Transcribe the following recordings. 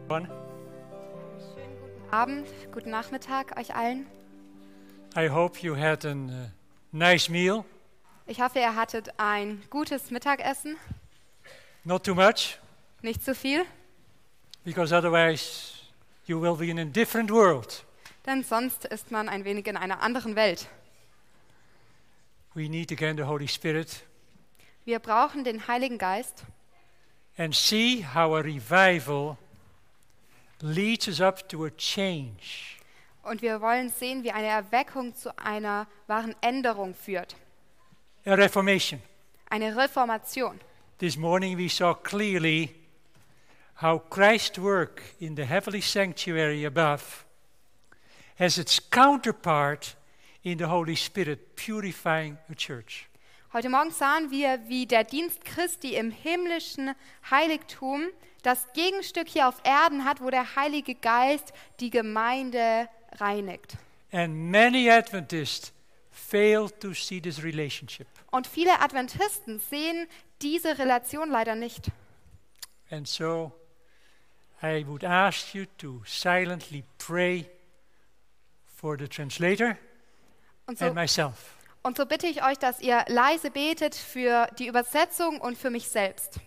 Schönen guten Abend, guten Nachmittag euch allen. I hope you had a nice meal. Ich hoffe, ihr hattet ein gutes Mittagessen, Not too much, nicht zu viel, because otherwise you will be in a different world. denn sonst ist man ein wenig in einer anderen Welt. We need again the Holy Spirit Wir brauchen den Heiligen Geist and see how a revival leads us up to a change. und wir wollen sehen, wie eine Erweckung zu einer wahren Änderung führt. A reformation. Eine Reformation. This morning we saw clearly how Christ's work in the heavenly sanctuary above has its counterpart in the Holy Spirit purifying a church. Heute Morgen sahen wir, wie der Dienst Christi im himmlischen Heiligtum das Gegenstück hier auf Erden hat, wo der Heilige Geist die Gemeinde reinigt. And many Adventists fail to see this relationship. Und viele Adventisten sehen diese Relation leider nicht. And so I would ask you to silently pray for the translator Und and myself. so bitte ich euch, dass ihr leise betet für die Übersetzung und für mich selbst.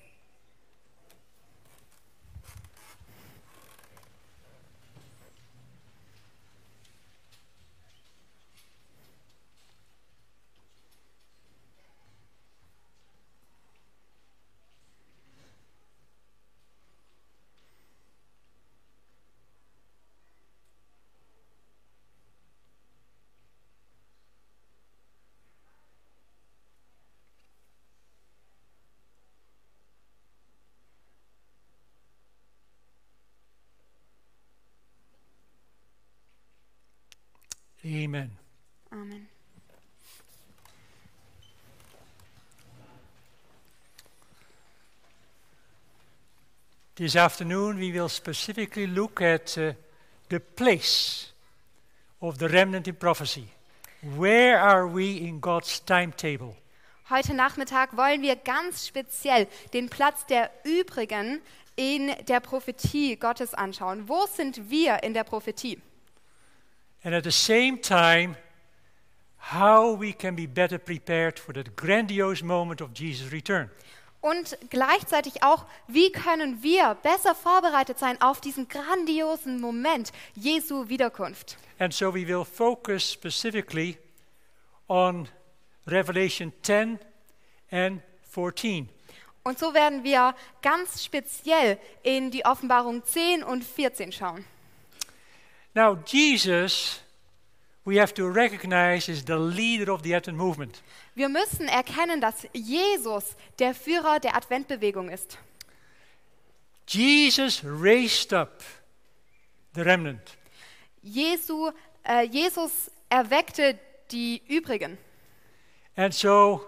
Amen. Amen. This afternoon we will specifically look at the place of the remnant in prophecy. Where are we in God's timetable? Heute Nachmittag wollen wir ganz speziell den Platz der Übrigen in der Prophetie Gottes anschauen. Wo sind wir in der Prophetie? And at the same time, how we can be better prepared for that grandiose moment of Jesus' return. Und gleichzeitig auch, wie können wir besser vorbereitet sein auf diesen grandiosen Moment Jesu Wiederkunft? And so we will focus specifically on Revelation 10 and 14. Und so werden wir ganz speziell in die Offenbarung 10 und 14 schauen. Now, Jesus, we have to recognize, is the leader of the Advent movement. Wir müssen erkennen, dass Jesus der Führer der Adventbewegung ist. Jesus raised up the remnant. Jesus erweckte die Übrigen. And so,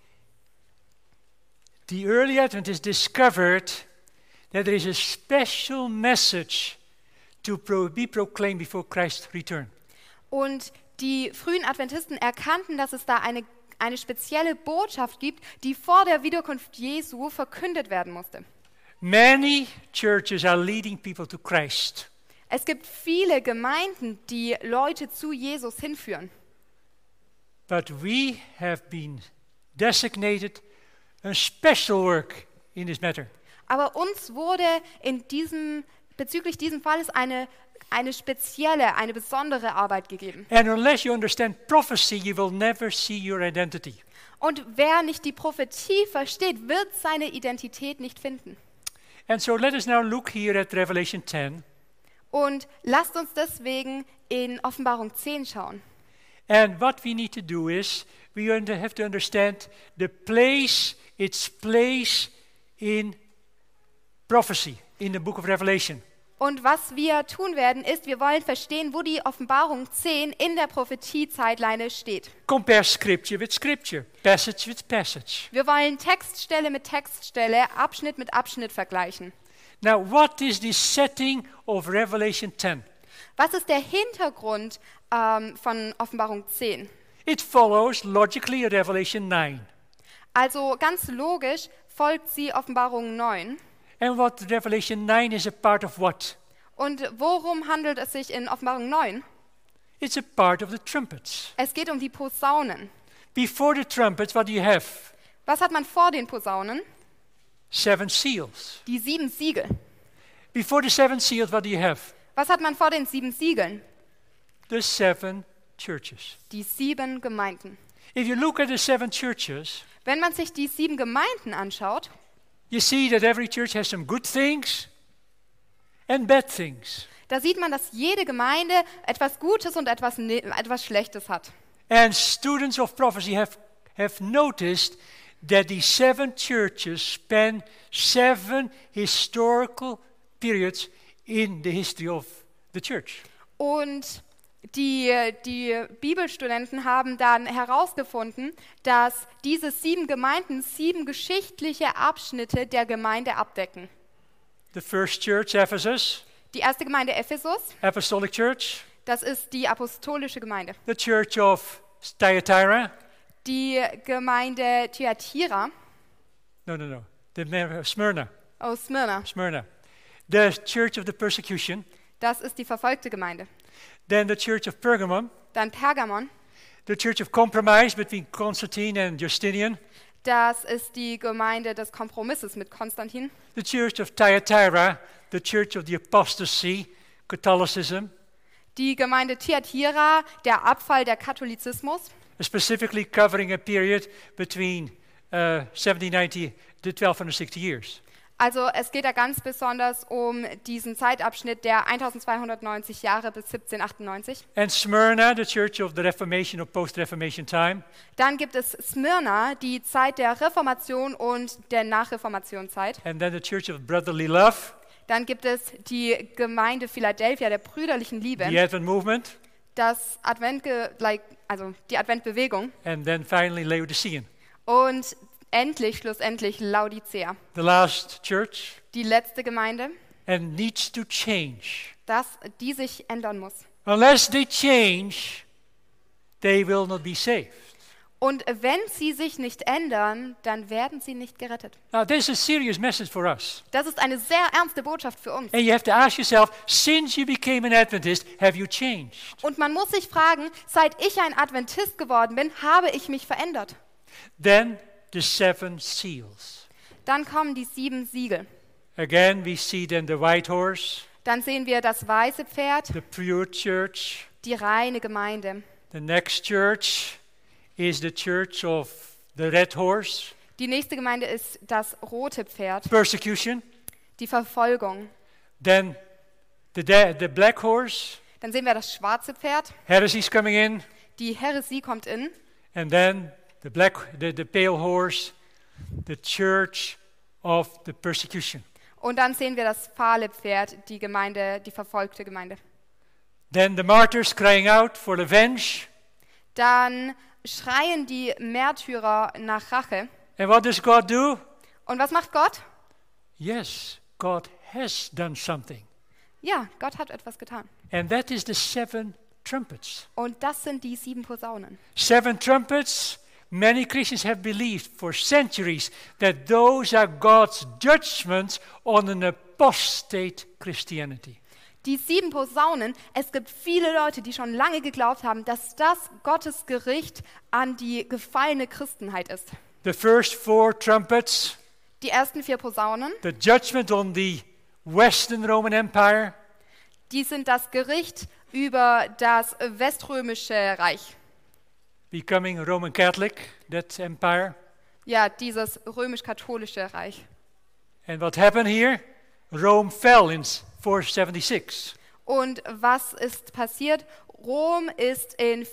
the early Adventists discovered that there is a special message to be proclaimed before Christ's return. Und die frühen Adventisten erkannten, dass es da eine spezielle Botschaft gibt, die vor der Wiederkunft Jesu verkündet werden musste. Many churches are leading people to Christ. Es gibt viele Gemeinden, die Leute zu Jesus hinführen. But we have been designated a special work in this matter. Aber uns wurde bezüglich diesem Falles eine spezielle, eine besondere Arbeit gegeben. And unless you understand prophecy, you will never see your identity. Und wer nicht die Prophetie versteht, wird seine Identität nicht finden. And so let us now look here at Revelation 10. Und lasst uns deswegen in Offenbarung 10 schauen. And what we need to do is, we have to understand its place in prophecy, in the book of Revelation. Und was wir tun werden, ist, wir wollen verstehen, wo die Offenbarung 10 in der Prophetie-Zeitleine steht. Compare scripture with scripture, passage with passage. Wir wollen Textstelle mit Textstelle, Abschnitt mit Abschnitt vergleichen. Now, what is the setting of Revelation 10? Was ist der Hintergrund von Offenbarung 10? It follows logically Revelation 9. Also ganz logisch folgt sie Offenbarung 9. And what Revelation 9 is a part of what? Und worum handelt es sich in Offenbarung 9? It's a part of the trumpets. Es geht um die Posaunen. Before the trumpets, what do you have? Was hat man vor den Posaunen? 7 seals. Die 7 Siegel. Before the 7 seals, what do you have? Was hat man vor den 7 Siegeln? The 7 churches. Die 7 Gemeinden. If you look at the 7 churches, Wenn man sich die 7 Gemeinden anschaut, you see that every church has some good things and bad things. da sieht man, dass jede Gemeinde etwas Gutes und etwas Schlechtes hat. And students of prophecy have noticed that the 7 churches span 7 historical periods in the history of the church. Und die Bibelstudenten haben dann herausgefunden, dass diese 7 Gemeinden 7 geschichtliche Abschnitte der Gemeinde abdecken. The first church, Ephesus, Die erste Gemeinde Ephesus, Apostolic Church. das ist die apostolische Gemeinde. The church of Thyatira. Die Gemeinde Thyatira No. Smyrna. aus Smyrna, Smyrna. The church of the persecution. das ist die verfolgte Gemeinde. Then the church of Pergamum. Dann Pergamon, The church of compromise between Constantine and Justinian. das ist die Gemeinde des Kompromisses mit Konstantin. The church of Thyatira. The church of the apostasy, Catholicism. Die Gemeinde Thyatira, der Abfall der Katholizismus. Specifically covering a period between 1790 to 1260 years. Also es geht da ganz besonders um diesen Zeitabschnitt der 1290 Jahre bis 1798. And Smyrna, the church of the Reformation or post-Reformation time. Dann gibt es Smyrna, die Zeit der Reformation und der Nachreformationszeit. And then the church of brotherly love, Dann gibt es die Gemeinde Philadelphia der brüderlichen Liebe, the Advent movement, das die Adventbewegung and then finally Laodicean. und schlussendlich Laodicea, The last church, die letzte Gemeinde, and needs to change. die sich ändern muss. Unless they change, they will not be saved. Und wenn sie sich nicht ändern, dann werden sie nicht gerettet. Now, this is a serious message for us. Das ist eine sehr ernste Botschaft für uns. And you have to ask yourself, since you became an Adventist, have you changed? Und man muss sich fragen, seit ich ein Adventist geworden bin, habe ich mich verändert? Then the 7 seals. Dann kommen die 7 Siegel. Again, we see then the white horse, Dann sehen wir das weiße Pferd, the pure church. die reine Gemeinde. The next church is the church of the red horse, Die nächste Gemeinde ist das rote Pferd, persecution. die Verfolgung. Then the black horse, Dann sehen wir das schwarze Pferd, heresy's coming in. die Häresie kommt in. And then the pale horse, the church of the persecution. Und dann sehen wir das fahle Pferd, die Gemeinde, die verfolgte Gemeinde. Then the martyrs crying out for revenge. Dann schreien die Märtyrer nach Rache. And what does God do? Und was macht Gott? Yes, God has done something. Ja, Gott hat etwas getan. And that is the 7 trumpets. Und das sind die 7 Posaunen. 7 trumpets. Many Christians have believed for centuries that those are God's judgments on an apostate Christianity. Die 7 Posaunen, es gibt viele Leute, die schon lange geglaubt haben, dass das Gottes Gericht an die gefallene Christenheit ist. The first 4 trumpets, Die ersten 4 Posaunen, the judgment on the Western Roman Empire, die sind das Gericht über das weströmische Reich. becoming Roman Catholic, that empire. Ja, dieses römisch-katholische Reich. And what happened here? Rome fell in 476. Und was ist passiert? Rom ist in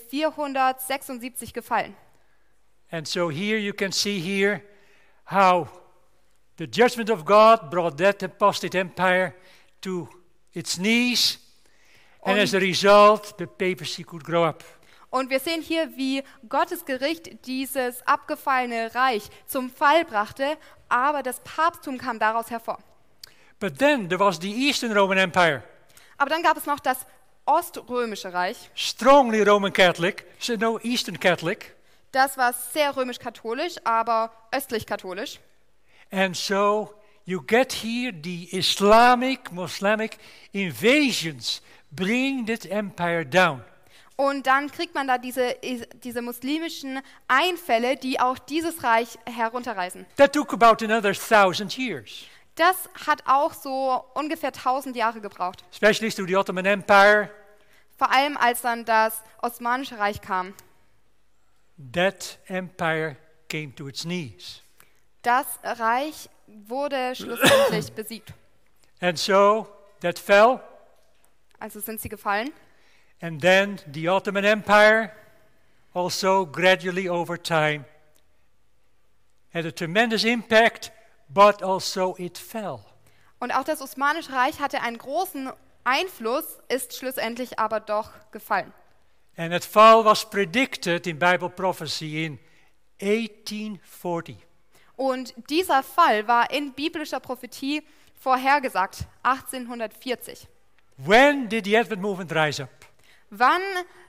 476 gefallen. And so here you can see here how the judgment of God brought that apostate empire to its knees. And as a result, the papacy could grow up. Und wir sehen hier, wie Gottes Gericht dieses abgefallene Reich zum Fall brachte, aber das Papsttum kam daraus hervor. But then there was the Eastern Roman Empire, Aber dann gab es noch das Oströmische Reich. strongly Roman Catholic, so no Eastern Catholic. Das war sehr römisch-katholisch, aber östlich-katholisch. And so you get here the Muslim invasions bringing that empire down. Und dann kriegt man da diese muslimischen Einfälle, die auch dieses Reich herunterreißen. That took about another 1,000 years. Das hat auch so ungefähr 1000 Jahre gebraucht. Especially through the Ottoman Empire. Vor allem als dann das Osmanische Reich kam. That empire came to its knees. Das Reich wurde schlussendlich besiegt. And so that fell. Also sind sie gefallen. And then the Ottoman Empire also gradually over time had a tremendous impact, but also it fell. Und auch das Osmanische Reich hatte einen großen Einfluss, ist schlussendlich aber doch gefallen. And that fall was predicted in Bible prophecy in 1840. Und dieser Fall war in biblischer Prophetie vorhergesagt, 1840. When did the Advent movement rise up? Wann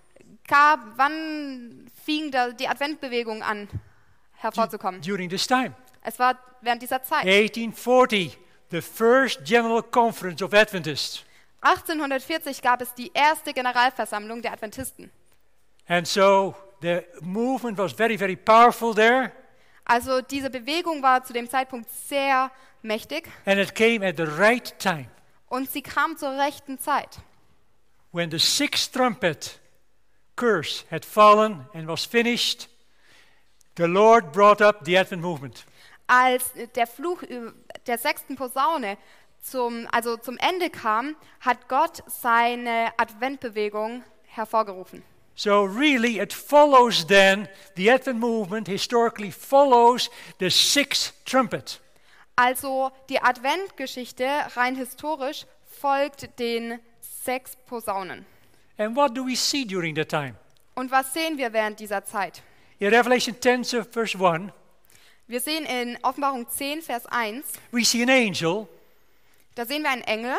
fing die Adventbewegung an, hervorzukommen? During this time. Es war während dieser Zeit. 1840, the first General Conference of Adventists. 1840 gab es die erste Generalversammlung der Adventisten. And so the movement was very, very powerful there. Also diese Bewegung war zu dem Zeitpunkt sehr mächtig. And it came at the right time. Und sie kam zur rechten Zeit. When the sixth trumpet curse had fallen and was finished, the Lord brought up the Advent movement. Als der Fluch der sechsten Posaune zum Ende kam, hat Gott seine Adventbewegung hervorgerufen. So really it follows then, the Advent movement historically follows the sixth trumpet. Also die Adventgeschichte rein historisch folgt den 6 Posaunen. And what do we see during that time? Und was sehen wir während dieser Zeit? In Revelation 10 verse 1, Wir sehen in Offenbarung 10, Vers 1, we see an angel, da sehen wir einen Engel,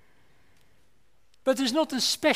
but it's not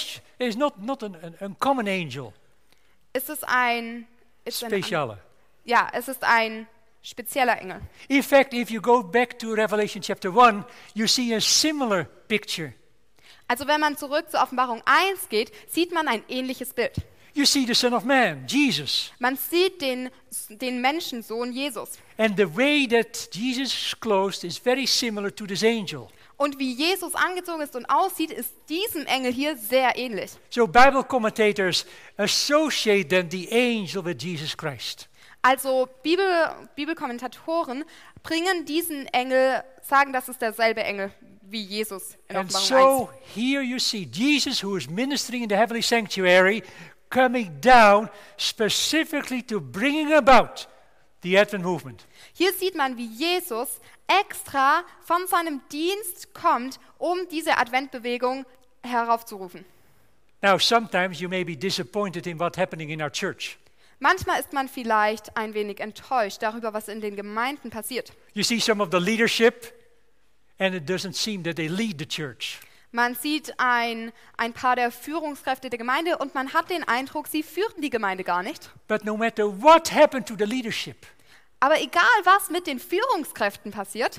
an uncommon angel. es ist ein Speciale. es ist ein spezieller Engel. In fact, if you go back to Revelation chapter 1, you see a similar picture. Also wenn man zurück zur Offenbarung 1 geht, sieht man ein ähnliches Bild. You see the Son of Man, Jesus. Man sieht den Menschensohn Jesus. And the way that Jesus is clothed is very similar to this angel. Und wie Jesus angezogen ist und aussieht, ist diesem Engel hier sehr ähnlich. So Bible commentators associate then the angel with Jesus Christ. Also Bibelkommentatoren bringen diesen Engel, sagen, das ist derselbe Engel wie Jesus in And Offenbarung 1. so here you see Jesus, who is ministering in the heavenly sanctuary, coming down specifically to bringing about the Advent movement. Hier sieht man, wie Jesus extra von seinem Dienst kommt, um diese Adventbewegung heraufzurufen. Now, sometimes you may be disappointed in what's happening in our church. Manchmal ist man vielleicht ein wenig enttäuscht darüber, was in den Gemeinden passiert. You see some of the leadership, and it doesn't seem that they lead the church. Man sieht ein paar der Führungskräfte der Gemeinde und man hat den Eindruck, sie führen die Gemeinde gar nicht. But no matter what happened to the leadership, Aber egal, was mit den Führungskräften passiert,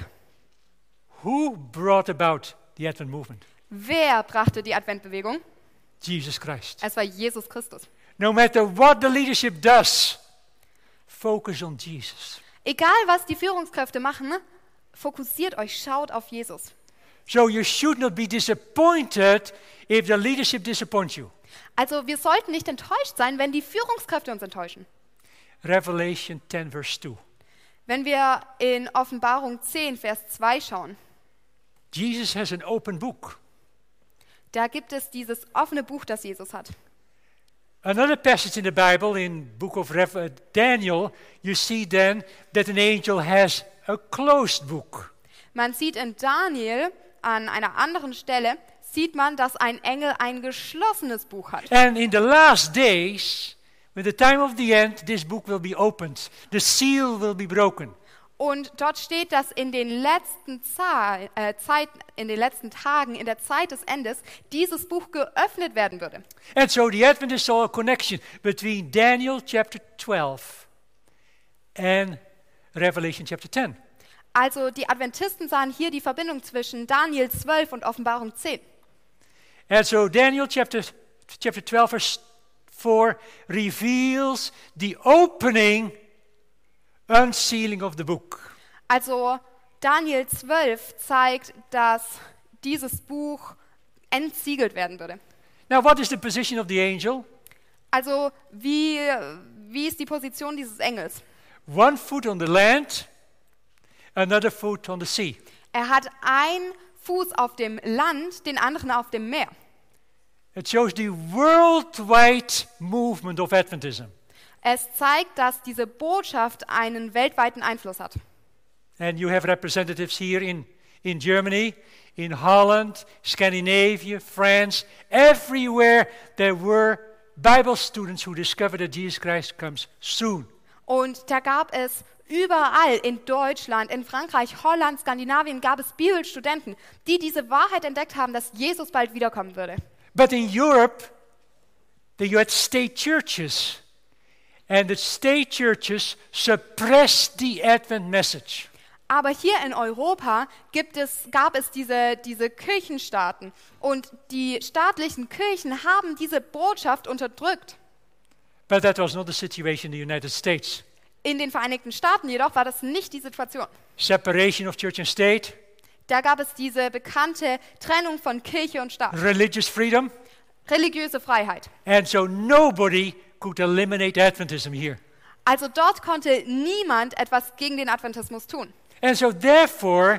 who brought about the Advent movement? wer brachte die Adventbewegung? Jesus Christ. Es war Jesus Christus. No matter what the leadership does, focus on Jesus. Egal, was die Führungskräfte machen, fokussiert euch, schaut auf Jesus. So you should not be disappointed if the leadership disappoints you. Also wir sollten nicht enttäuscht sein, wenn die Führungskräfte uns enttäuschen. Revelation 10 verse 2. Wenn wir in Offenbarung 10, Vers 2 schauen, Jesus has an open book. da gibt es dieses offene Buch, das Jesus hat. Another passage in the Bible, in book of Daniel, you see then that an angel has a closed book. Man sieht in Daniel an einer anderen Stelle, sieht man, dass ein Engel ein geschlossenes Buch hat. And in the last days, with the time of the end, this book will be opened. The seal will be broken. Und dort steht, dass in den letzten in den letzten Tagen, in der Zeit des Endes, dieses Buch geöffnet werden würde. And so the Adventists saw a connection between Daniel chapter 12 and Revelation chapter 10. Also die Adventisten sahen hier die Verbindung zwischen Daniel 12 und Offenbarung 10. And so Daniel chapter 12 verse 4 reveals the opening unsealing of the book. Also Daniel 12 zeigt, dass dieses Buch entsiegelt werden würde. Now what is the position of the angel? Also wie ist die Position dieses Engels? One foot on the land, another foot on the sea. Er hat einen Fuß auf dem Land, den anderen auf dem Meer. It shows the worldwide movement of Adventism. Es zeigt, dass diese Botschaft einen weltweiten Einfluss hat. And you have representatives here in Germany, in Holland, Scandinavia, France, everywhere there were Bible students who discovered that Jesus Christ comes soon. Und da gab es überall in Deutschland, in Frankreich, Holland, Skandinavien gab es Bibelstudenten, die diese Wahrheit entdeckt haben, dass Jesus bald wiederkommen würde. But in Europe, you had state churches, and the state churches suppressed the Advent message. Aber hier in Europa gab es diese Kirchenstaaten und die staatlichen Kirchen haben diese Botschaft unterdrückt. But that was not the situation in the United States. In den Vereinigten Staaten jedoch war das nicht die Situation. Separation of church and state, Da gab es diese bekannte Trennung von Kirche und Staat, religious freedom, religiöse Freiheit. and so nobody could eliminate Adventism here. Also dort konnte niemand etwas gegen den Adventismus tun. And so therefore,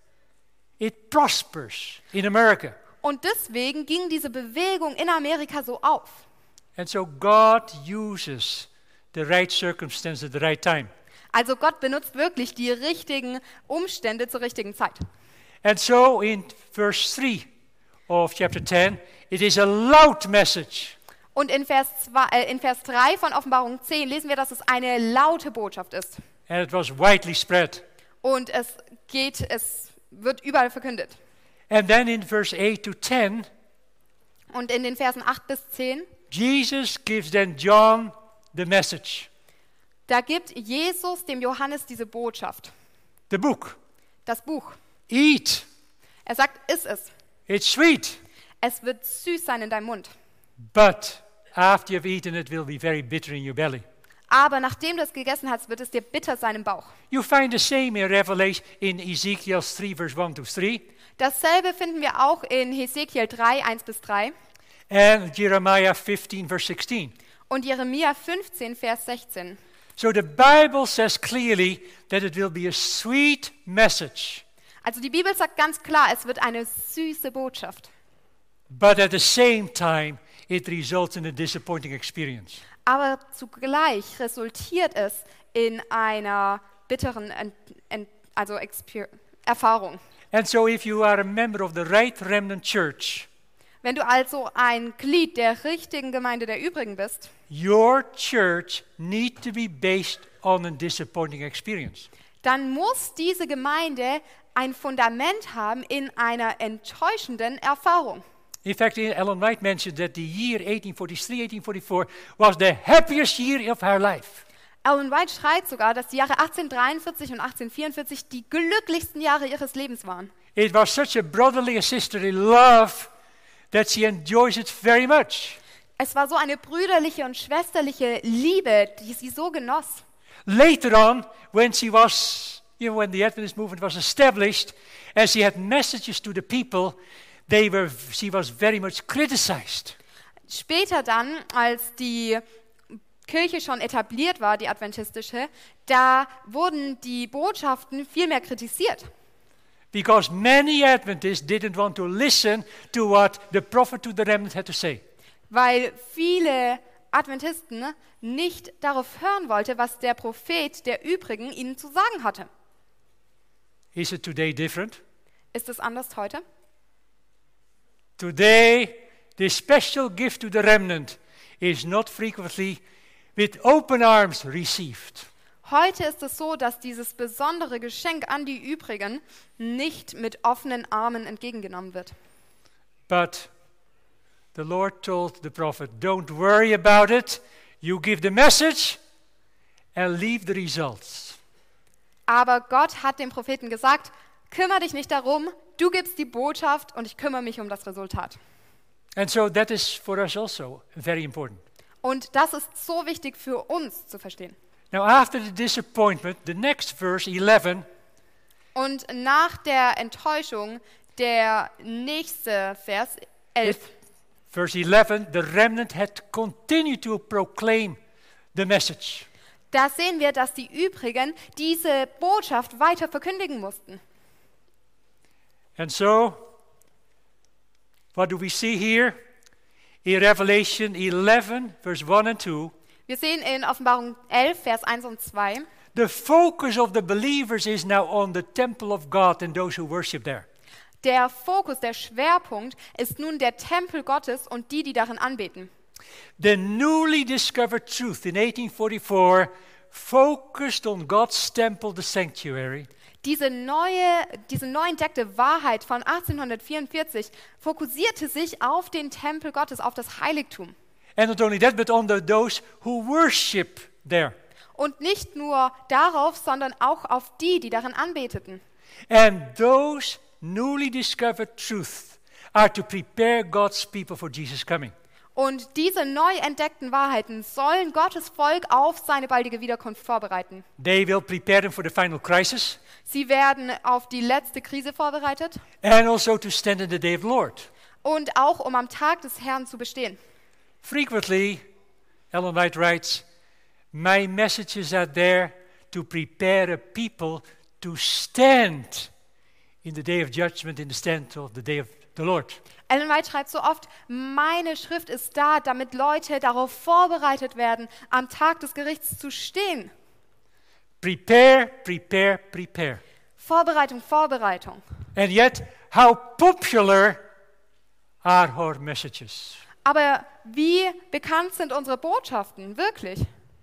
it prospers in America. Und deswegen ging diese Bewegung in Amerika so auf. And so God uses the right circumstance at the right time. Also Gott benutzt wirklich die richtigen Umstände zur richtigen Zeit. And so in verse 3 of chapter 10, it is a loud message. Und in Vers 3 von Offenbarung 10 lesen wir, dass es eine laute Botschaft ist. And it was widely spread. Und es wird überall verkündet. And then in verse 8 to 10, Und in den Versen 8 bis 10, Jesus gives then John the message, da gibt Jesus dem Johannes diese Botschaft, the book. das Buch. Eat, Er sagt, iss es. it's sweet, Es wird süß sein in deinem Mund. but after you've eaten it will be very bitter in your belly. Aber nachdem du es gegessen hast, wird es dir bitter sein im Bauch. You find the same in Revelation in Ezekiel 3 verse 1 to 3 Dasselbe finden wir auch in Hesekiel 3, 1 bis 3 and Jeremiah 15 verse 16. und Jeremia 15, Vers 16. So the Bible says clearly that it will be a sweet message, Also die Bibel sagt ganz klar, es wird eine süße Botschaft. but at the same time it results in a disappointing experience. Aber zugleich resultiert es in einer bitteren Erfahrung. And so if you are a member of the right remnant church, Wenn du also ein Glied der richtigen Gemeinde der Übrigen bist, your church need to be based on a disappointing experience. dann muss diese Gemeinde ein Fundament haben in einer enttäuschenden Erfahrung. In fact, Ellen White mentioned that the year 1843, 1844 was the happiest year of her life. Ellen White schreibt sogar, dass die Jahre 1843 und 1844 die glücklichsten Jahre ihres Lebens waren. It was such a brotherly and sisterly love that she enjoys it very much. Es war so eine brüderliche und schwesterliche Liebe, die sie so genoss. Later on, when she was, when the Adventist movement was established, and she had messages to the people, she was very much criticized. Später dann, als die Kirche schon etabliert war, die adventistische, da wurden die Botschaften viel mehr kritisiert. Because many Adventists didn't want to listen to what the prophet to the remnant had to say. Weil viele Adventisten nicht darauf hören wollten, was der Prophet der Übrigen ihnen zu sagen hatte. Is it today different? Ist es anders heute? Today, the special gift to the remnant is not frequently with open arms received. Heute ist es so, dass dieses besondere Geschenk an die Übrigen nicht mit offenen Armen entgegengenommen wird. But the Lord told the prophet, don't worry about it. You give the message and leave the results. Aber Gott hat dem Propheten gesagt, kümmere dich nicht darum, du gibst die Botschaft und ich kümmere mich um das Resultat. And so that is for us also very important. Und das ist so wichtig für uns zu verstehen. Now after the disappointment, the next verse 11, Und nach der Enttäuschung, der nächste Vers 11. verse 11, the remnant had continued to proclaim the message. Da sehen wir, dass die übrigen diese Botschaft weiter verkündigen mussten. And so, what do we see here? In Revelation 11, verse 1 and 2, Wir sehen in Offenbarung 11, Vers 1 und 2, the focus of the believers is now on the temple of God and those who worship there. der Fokus, der Schwerpunkt ist nun der Tempel Gottes und die, die darin anbeten. The newly discovered truth in 1844 focused on God's temple, the sanctuary, Diese neu entdeckte Wahrheit von 1844 fokussierte sich auf den Tempel Gottes, auf das Heiligtum. and not only that, but on those who worship there. Und nicht nur darauf, sondern auch auf die, die darin anbeteten. And those newly discovered truths are to prepare God's people for Jesus' coming. Und diese neu entdeckten Wahrheiten sollen Gottes Volk auf seine baldige Wiederkunft vorbereiten. They will prepare them for the final crisis Sie werden auf die letzte Krise vorbereitet and also to stand in the day of the Lord. und auch um am Tag des Herrn zu bestehen. Frequently, Ellen White writes, my messages are there to prepare a people to stand in the day of judgment, in the stand of the day of the Lord. Ellen White schreibt so oft, meine Schrift ist da, damit Leute darauf vorbereitet werden, am Tag des Gerichts zu stehen. Prepare, prepare, prepare. Vorbereitung, Vorbereitung. And yet, how popular are our messages? Aber wie bekannt sind unsere Botschaften wirklich?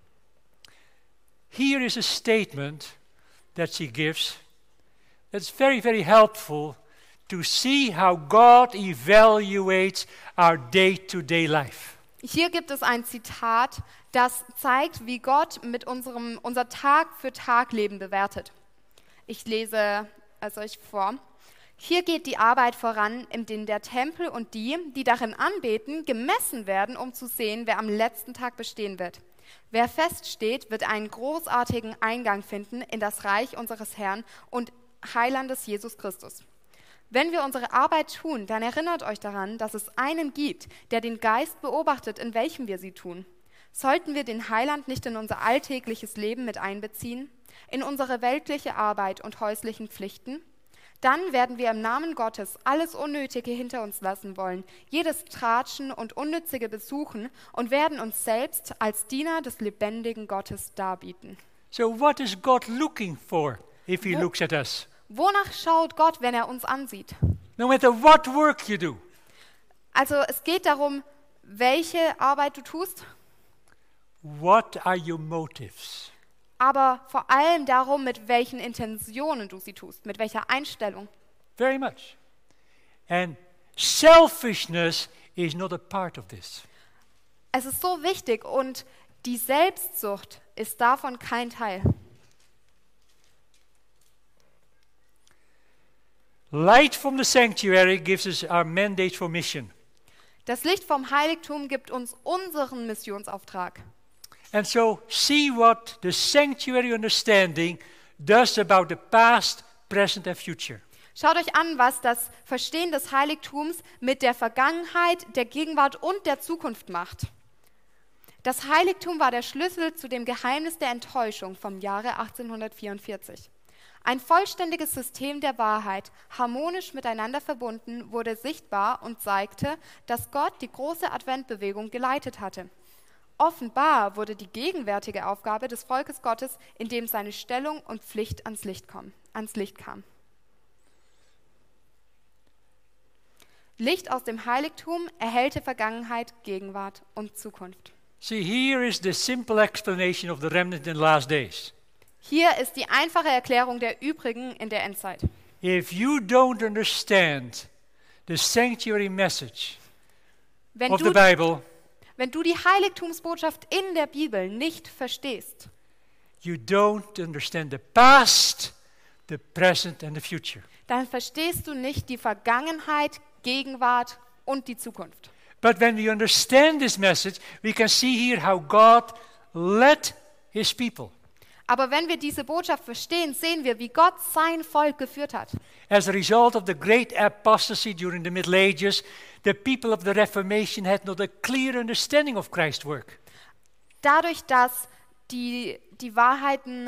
Here is a statement that she gives that's very, very helpful to see how God evaluates our day-to-day life. Hier gibt es ein Zitat, das zeigt, wie Gott mit unser Tag-für-Tag-Leben bewertet. Ich lese es euch vor. Hier geht die Arbeit voran, in der der Tempel und die, die darin anbeten, gemessen werden, um zu sehen, wer am letzten Tag bestehen wird. Wer feststeht, wird einen großartigen Eingang finden in das Reich unseres Herrn und Heilandes Jesus Christus. Wenn wir unsere Arbeit tun, dann erinnert euch daran, dass es einen gibt, der den Geist beobachtet, in welchem wir sie tun. Sollten wir den Heiland nicht in unser alltägliches Leben mit einbeziehen, in unsere weltliche Arbeit und häuslichen Pflichten? Dann werden wir im Namen Gottes alles Unnötige hinter uns lassen wollen, jedes Tratschen und Unnützige besuchen und werden uns selbst als Diener des lebendigen Gottes darbieten. So what is God looking for if he looks at us? Wonach schaut Gott, wenn er uns ansieht? No matter what work you do, Also es geht darum, welche Arbeit du tust, what are your motives? aber vor allem darum, mit welchen Intentionen du sie tust, mit welcher Einstellung. Very much. And selfishness is not a part of this. Es ist so wichtig und die Selbstsucht ist davon kein Teil. Light from the sanctuary gives us our mandate for mission. Das Licht vom Heiligtum gibt uns unseren Missionsauftrag. And so see what the sanctuary understanding does about the past, present and future. Schaut euch an, was das Verstehen des Heiligtums mit der Vergangenheit, der Gegenwart und der Zukunft macht. Das Heiligtum war der Schlüssel zu dem Geheimnis der Enttäuschung vom Jahre 1844. Ein vollständiges System der Wahrheit, harmonisch miteinander verbunden, wurde sichtbar und zeigte, dass Gott die große Adventbewegung geleitet hatte. Offenbar wurde die gegenwärtige Aufgabe des Volkes Gottes, in dem seine Stellung und Pflicht ans Licht kam. Licht aus dem Heiligtum erhellte Vergangenheit, Gegenwart und Zukunft. See, here is the simple explanation of the remnant in the last days. Hier ist die einfache Erklärung der Übrigen in der Endzeit. If you don't understand the sanctuary message Wenn of the du, Bible, wenn du die Heiligtumsbotschaft in der Bibel nicht verstehst, you don't understand the past, the present and the future. dann verstehst du nicht die Vergangenheit, Gegenwart und die Zukunft. But when we understand this message, we can see here how God led his people. Aber wenn wir diese Botschaft verstehen, sehen wir, wie Gott sein Volk geführt hat. As a result of the great apostasy during the Middle Ages, the people of the Reformation had not a clear understanding of Christ's work. Dadurch, dass die Wahrheiten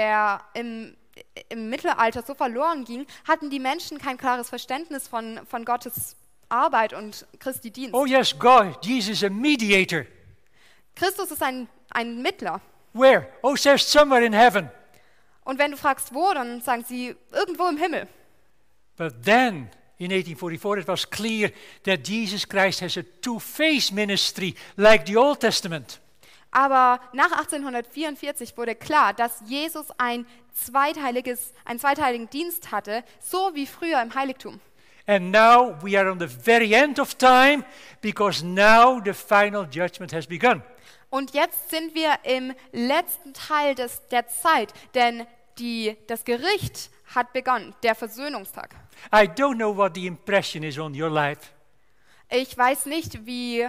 im Mittelalter so verloren gingen, hatten die Menschen kein klares Verständnis von Gottes Arbeit und Christi Dienst. Oh yes, God, Jesus is a mediator. Christus ist ein Mittler. Where? Oh, says somewhere in heaven. Und wenn du fragst, wo, dann sagen sie, irgendwo im Himmel. But then, in 1844, it was clear that Jesus Christ has a two-phase ministry, like the Old Testament. Aber nach 1844 wurde klar, dass Jesus einen zweiteiligen Dienst hatte, so wie früher im Heiligtum. And now we are on the very end of time, because now the final judgment has begun. Und jetzt sind wir im letzten Teil der Zeit, denn das Gericht hat begonnen, der Versöhnungstag. I don't know what the impression is on your life. Ich weiß nicht, wie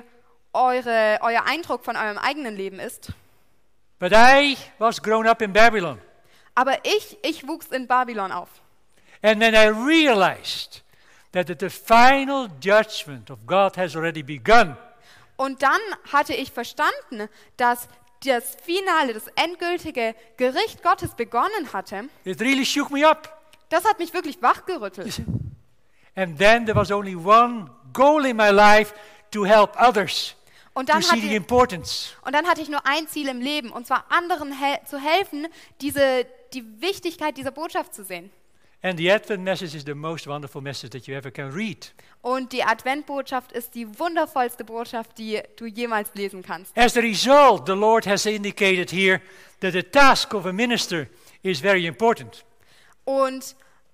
euer Eindruck von eurem eigenen Leben ist, But I was grown up in Babylon. aber ich wuchs in Babylon auf. And when I realized that the final judgment of God has already begun, Und dann hatte ich verstanden, dass das finale, das endgültige Gericht Gottes begonnen hatte. it really shook me up. Das hat mich wirklich wachgerüttelt. And then there was only one goal in my life, to help others, Und to dann see the importance. hatte ich nur ein Ziel im Leben, und zwar anderen zu helfen, die Wichtigkeit dieser Botschaft zu sehen. And the Advent message is the most wonderful message that you ever can read. Und die Adventbotschaft ist die wundervollste Botschaft, die du jemals lesen kannst. As a result, the Lord has indicated here that the task of a minister is very important. Und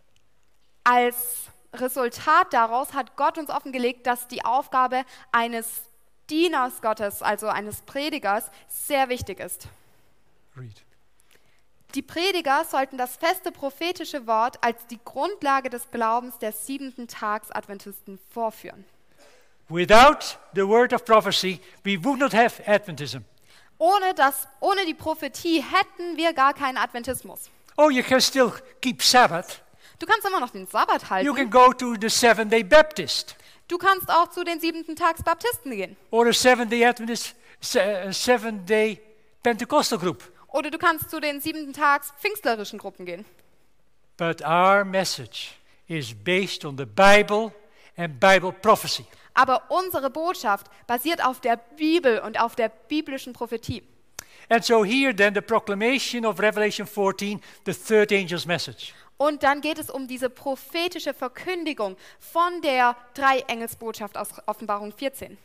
als Resultat daraus hat Gott uns offengelegt, dass die Aufgabe eines Dieners Gottes, also eines Predigers, sehr wichtig ist. Read. Die Prediger sollten das feste prophetische Wort als die Grundlage des Glaubens der 7. Tags Adventisten vorführen. Without the word of prophecy, we would not have Adventism. Ohne die Prophetie hätten wir gar keinen Adventismus. Oh, you can still keep Sabbath. Du kannst immer noch den Sabbat You can halten. go to the Seventh-day Baptist Du kannst auch zu den 7. Tags Baptisten gehen. or a Seventh-day Adventist, Seventh-day Pentecostal group. Oder du kannst zu den 7. Tags pfingstlerischen Gruppen gehen. But our message is based on the Bible and Bible prophecy. Aber unsere Botschaft basiert auf der Bibel und auf der biblischen Prophetie. And so here then the proclamation of Revelation 14, the third angel's message. Und dann geht es um diese prophetische Verkündigung von der Drei-Engels-Botschaft aus Offenbarung 14.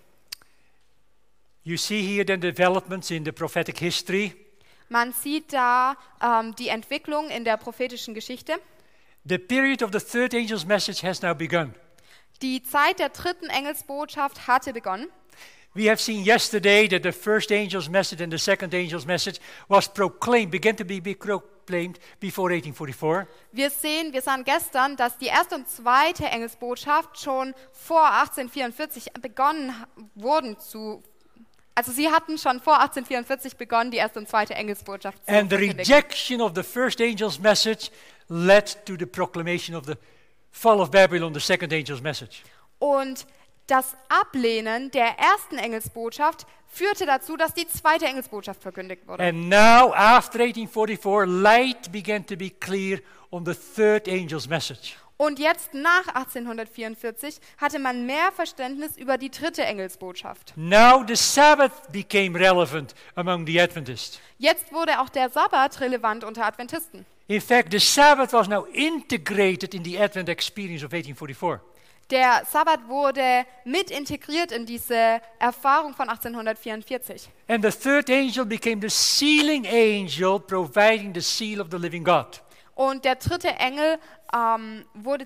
You see here then developments in the prophetic history. Man sieht da die Entwicklung in der prophetischen Geschichte. The period of the third angel's message has now begun. Die Zeit der dritten Engelsbotschaft hatte begonnen. We have seen yesterday that the first angel's message and the second angel's message began to be proclaimed before 1844. Wir sahen gestern, dass die erste und zweite Engelsbotschaft schon vor 1844 begonnen wurden also sie hatten schon vor 1844 begonnen, die erste und zweite Engelsbotschaft zu And the verkündigen. rejection of the first angel's message led to the proclamation of the fall of Babylon, the second angel's message. Und das Ablehnen der ersten Engelsbotschaft führte dazu, dass die zweite Engelsbotschaft verkündigt wurde. And now, after 1844, light began to be clear on the third angel's message. Und jetzt nach 1844 hatte man mehr Verständnis über die dritte Engelsbotschaft. Now the Sabbath became relevant among the Adventists. Jetzt wurde auch der Sabbat relevant unter Adventisten. In fact, the Sabbath was now integrated in the Advent experience of 1844. Der Sabbat wurde mit integriert in diese Erfahrung von 1844. And the third angel became the sealing angel, providing the seal of the living God. Und der dritte Engel wurde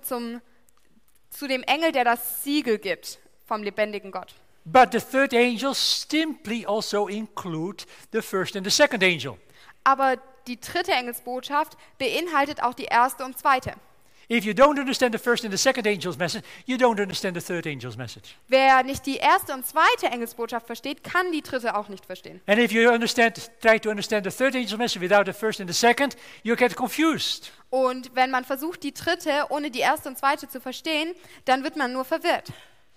zu dem Engel, der das Siegel gibt vom lebendigen Gott. But the third angel simply also include the first and the second angel. Aber die dritte Engelsbotschaft beinhaltet auch die erste und zweite. If you don't understand the first and the second angel's message, you don't understand the third angel's message. Wer nicht die erste und zweite Engelsbotschaft versteht, kann die dritte auch nicht verstehen. And if you try to understand the third angel's message without the first and the second, you get confused. Und wenn man versucht, die dritte ohne die erste und zweite zu verstehen, dann wird man nur verwirrt.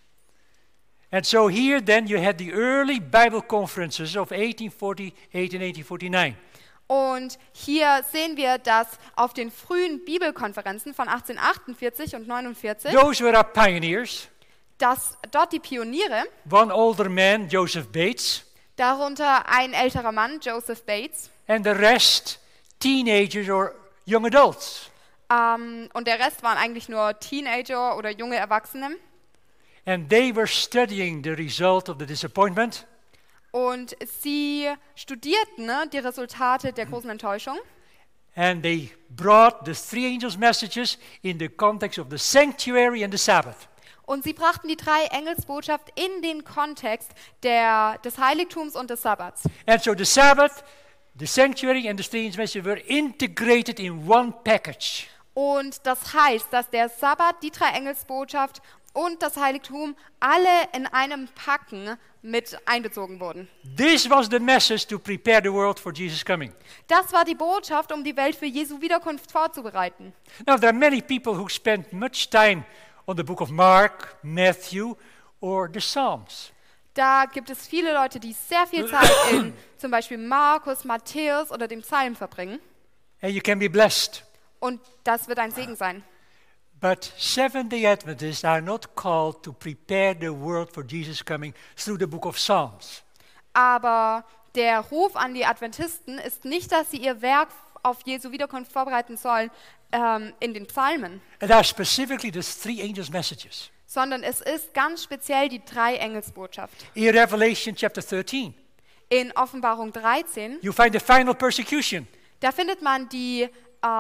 And so here then you had the early Bible conferences of 1848 and 1849. Und hier sehen wir, dass auf den frühen Bibelkonferenzen von 1848 und 49, Those were our pioneers. dass dort die Pioniere, One older man, Joseph Bates, darunter ein älterer Mann, Joseph Bates, and the rest teenagers or young adults. und der Rest waren eigentlich nur Teenager oder junge Erwachsene. And they were studying the result of the disappointment. Und sie studierten die Resultate der großen Enttäuschung. And they brought the three angels' messages in the context of the sanctuary and the Sabbath. Und sie brachten die drei Engelsbotschaft in den Kontext des Heiligtums und des Sabbats. And so the Sabbath, the sanctuary and the three angels' messages were integrated in one package. Und das heißt, dass der Sabbat, die drei Engelsbotschaft und das Heiligtum alle in einem Packen mit einbezogen wurden. This was the message to prepare the world for Jesus' coming. Das war die Botschaft, um die Welt für Jesu Wiederkunft vorzubereiten. Now, there are many people who spend much time on the book of Mark, Matthew, or the Psalms. Da gibt es viele Leute, die sehr viel Zeit in zum Beispiel Markus, Matthäus oder dem Psalm verbringen. And you can be blessed. Und das wird ein Segen sein. But Seventh-day Adventists are not called to prepare the world for Jesus' coming through the book of Psalms. Aber der Ruf an die Adventisten ist nicht, dass sie ihr Werk auf Jesu Wiederkunft vorbereiten sollen in den Psalmen, And are specifically the three angels' messages. sondern es ist ganz speziell die drei Engelsbotschaft. In Revelation chapter 13, In Offenbarung 13, you find the final persecution, da findet man die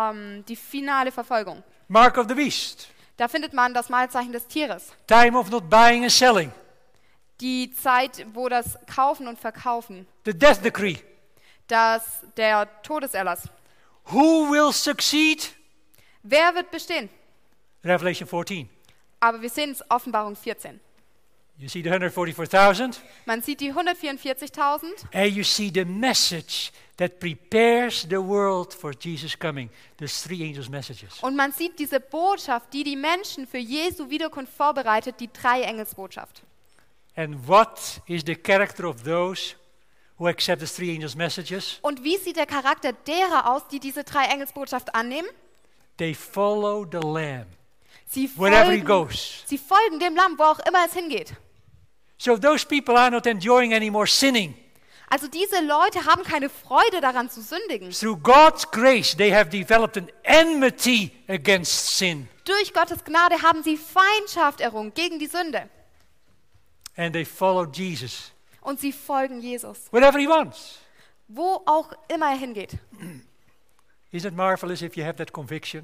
finale Verfolgung. mark of the beast, Da findet man das Mahlzeichen des Tieres. time of not buying and selling, Die Zeit, wo das Kaufen und Verkaufen, the death decree. der Todeserlass. Who will succeed? Wer wird bestehen? Revelation 14. Aber wir sehen es Offenbarung 14. You see the 144,000, Man sieht die 144.000 and you see the message that prepares the world for Jesus' coming. There's three angels' messages. und man sieht diese Botschaft, die die Menschen für Jesu Wiederkunft vorbereitet, die drei Engelsbotschaft. And what is the character of those who accept the three angels' messages? Und wie sieht der Charakter derer aus, die diese drei Engelsbotschaft annehmen? They follow the Lamb Sie wherever he goes. sie folgen dem Lamm, wo auch immer es hingeht. So those people are not enjoying any more sinning. Also diese Leute haben keine Freude daran zu sündigen. Through God's grace, they have developed an enmity against sin. Durch Gottes Gnade haben sie Feindschaft errungen gegen die Sünde. And they follow Jesus Und sie folgen Jesus, wherever he wants. wo auch immer er hingeht. Isn't it marvelous if you have that conviction?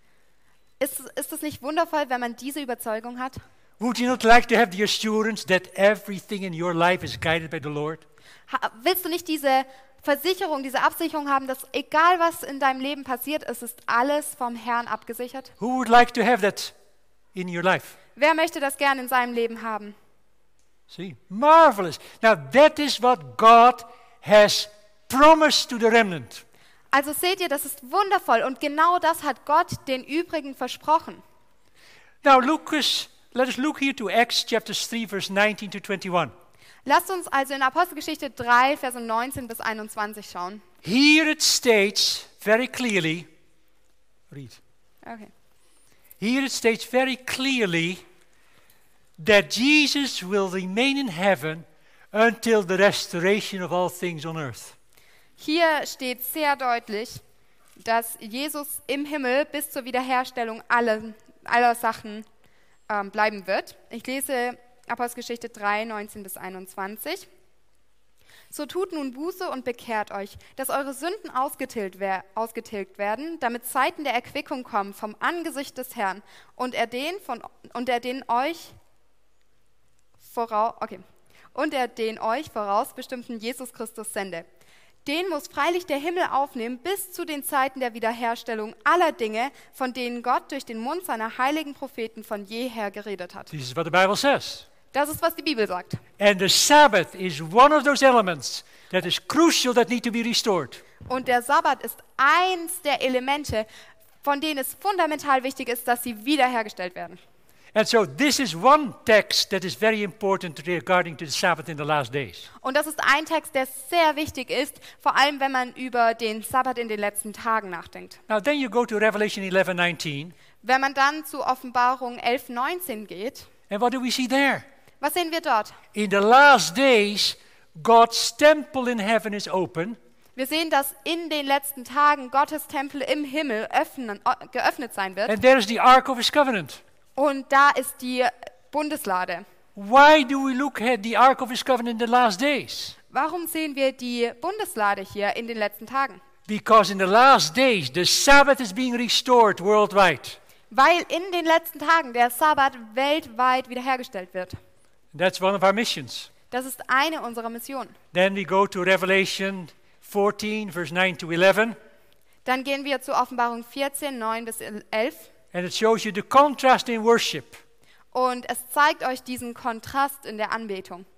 Ist es nicht wundervoll, wenn man diese Überzeugung hat? Would you not like to have the assurance that everything in your life is guided by the Lord? Willst du nicht diese Versicherung, diese Absicherung haben, dass egal was in deinem Leben passiert, es ist alles vom Herrn abgesichert? Who would like to have that in your life? Wer möchte das gern in seinem Leben haben? See, marvelous. Now that is what God has promised to the remnant. Also seht ihr, das ist wundervoll und genau das hat Gott den Übrigen versprochen. Now let us look here to Acts chapter 3 verse 19 to 21. Lasst uns also in Apostelgeschichte 3, Verse 19 bis 21 schauen. Here it states very clearly, read. Okay. Here it states very clearly that Jesus will remain in heaven until the restoration of all things on earth. Hier steht sehr deutlich, dass Jesus im Himmel bis zur Wiederherstellung aller Sachen bleiben wird. Ich lese Apostelgeschichte 3, 19 bis 21. So tut nun Buße und bekehrt euch, dass eure Sünden ausgetilgt werden, damit Zeiten der Erquickung kommen vom Angesicht des Herrn und er den euch voraus bestimmten Jesus Christus sende. Den muss freilich der Himmel aufnehmen bis zu den Zeiten der Wiederherstellung aller Dinge, von denen Gott durch den Mund seiner heiligen Propheten von jeher geredet hat. This is what the Bible says. Das ist, was die Bibel sagt. And the Sabbath is one of those elements that is crucial that need to be restored. Und der Sabbat ist eins der Elemente, von denen es fundamental wichtig ist, dass sie wiederhergestellt werden. And so this is one text that is very important regarding to the Sabbath in the last days. Und das ist ein Text, der sehr wichtig ist, vor allem wenn man über den Sabbat in den letzten Tagen nachdenkt. Now then you go to Revelation 11:19, Wenn man dann zu Offenbarung 11,19 geht, and what do we see there? was sehen wir dort? In the last days, God's temple in heaven is open, Wir sehen, dass in den letzten Tagen Gottes Tempel im Himmel geöffnet sein wird. and there is the Ark of His covenant. Und da ist die Bundeslade. Why do we look at the Ark of His covenant in the last days? Warum sehen wir die Bundeslade hier in den letzten Tagen? Because in the last days, the Sabbath is being restored worldwide. Weil in den letzten Tagen der Sabbat weltweit wiederhergestellt wird. That's one of our missions. Das ist eine unserer Missionen. Then we go to Revelation 14, verse 9 to 11, Dann gehen wir zu Offenbarung 14, 9 bis 11. and it shows you the contrast in worship. Und es zeigt euch diesen Kontrast in der Anbetung.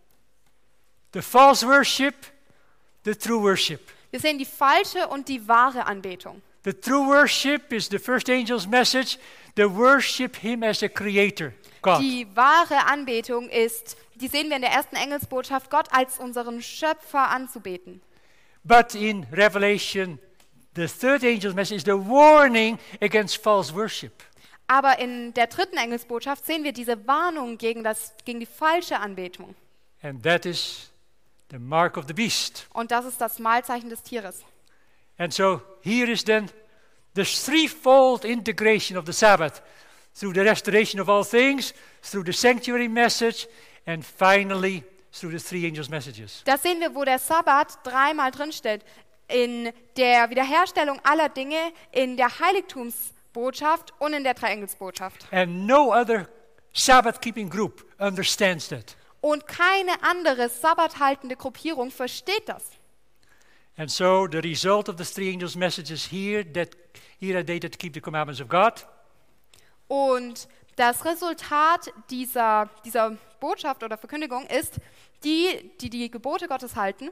The false worship, the true worship. Wir sehen die falsche und die wahre Anbetung. The true worship is the first angel's message, to worship Him as a creator, God. Die wahre Anbetung ist, die sehen wir in der ersten Engelsbotschaft, Gott als unseren Schöpfer anzubeten. But in Revelation, the third angel's message is the warning against false worship. Aber in der dritten Engelsbotschaft sehen wir diese Warnung gegen die falsche Anbetung. And that is the mark of the beast. Und das ist das Mahlzeichen des Tieres. And so here is then the threefold integration of the Sabbath through the restoration of all things, through the sanctuary message, and finally through the three angels' messages. Da sehen wir, wo der Sabbat dreimal drinsteht. In der Wiederherstellung aller Dinge, in der Heiligtumsbotschaft und in der Dreiengelsbotschaft. And no other Sabbath-keeping group understands that. Und keine andere sabbathaltende Gruppierung versteht das. And so the result of the three angels' messages here are they that keep the commandments of God. Und das Resultat dieser Botschaft oder Verkündigung ist, die Gebote Gottes halten,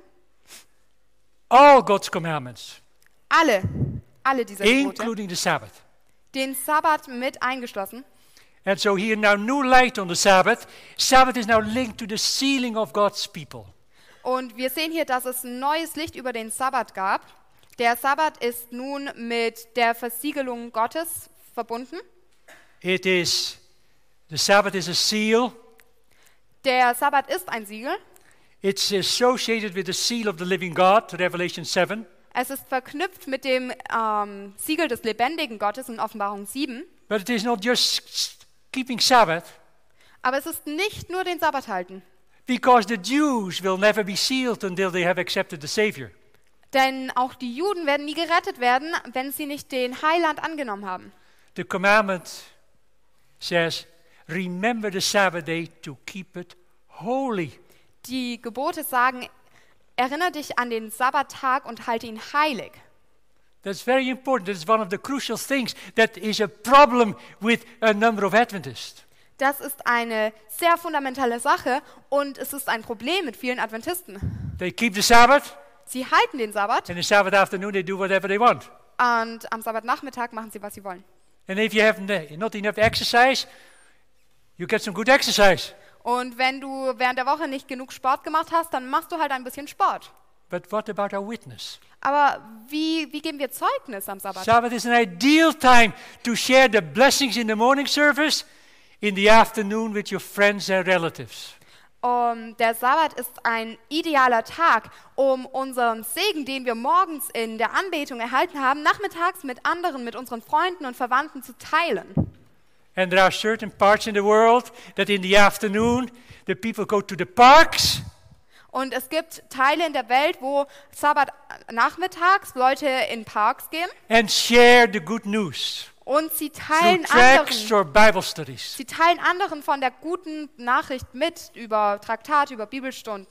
All God's commandments, alle diese Gebote, including the Sabbath. den Sabbat mit eingeschlossen. And so here now new light on the Sabbath. Sabbath is now linked to the sealing of God's people. Und wir sehen hier, dass es ein neues Licht über den Sabbat gab. Der Sabbat ist nun mit der Versiegelung Gottes verbunden. The Sabbath is a seal. Der Sabbat ist ein Siegel. It's associated with the seal of the living God, Revelation 7. Es ist verknüpft mit dem Siegel des lebendigen Gottes in Offenbarung 7. But it is not just keeping Sabbath, Aber es ist nicht nur den Sabbat halten. because the Jews will never be sealed until they have accepted the Savior. Denn auch die Juden werden nie gerettet werden, wenn sie nicht den Heiland angenommen haben. The commandment says, remember the Sabbath day to keep it holy. Die Gebote sagen, erinnere dich an den Sabbattag und halte ihn heilig. That's very important. That's one of the crucial things that is a problem with a number of Adventists. Das ist eine sehr fundamentale Sache und es ist ein Problem mit vielen Adventisten. They keep the Sabbath, Sie halten den Sabbat and the Sabbath afternoon they do whatever they want. und am Sabbatnachmittag machen sie, was sie wollen. And if you have not enough exercise, you get some good exercise. Und wenn du während der Woche nicht genug Sport gemacht hast, dann machst du halt ein bisschen Sport. But what about our witness? Aber wie geben wir Zeugnis am Sabbat? Sabbath is an ideal time to share the blessings in the morning service, in the afternoon with your friends and relatives. Der Sabbat ist ein idealer Tag, um unseren Segen, den wir morgens in der Anbetung erhalten haben, nachmittags mit unseren Freunden und Verwandten zu teilen. And there are certain parts in the world that in the afternoon the people go to the parks. Und es gibt Teile in der Welt, wo Sabbat nachmittags Leute in Parks gehen And share the good news und sie through teilen tracts or Bible studies. anderen von der guten Nachricht mit über Traktate, über Bibelstunden.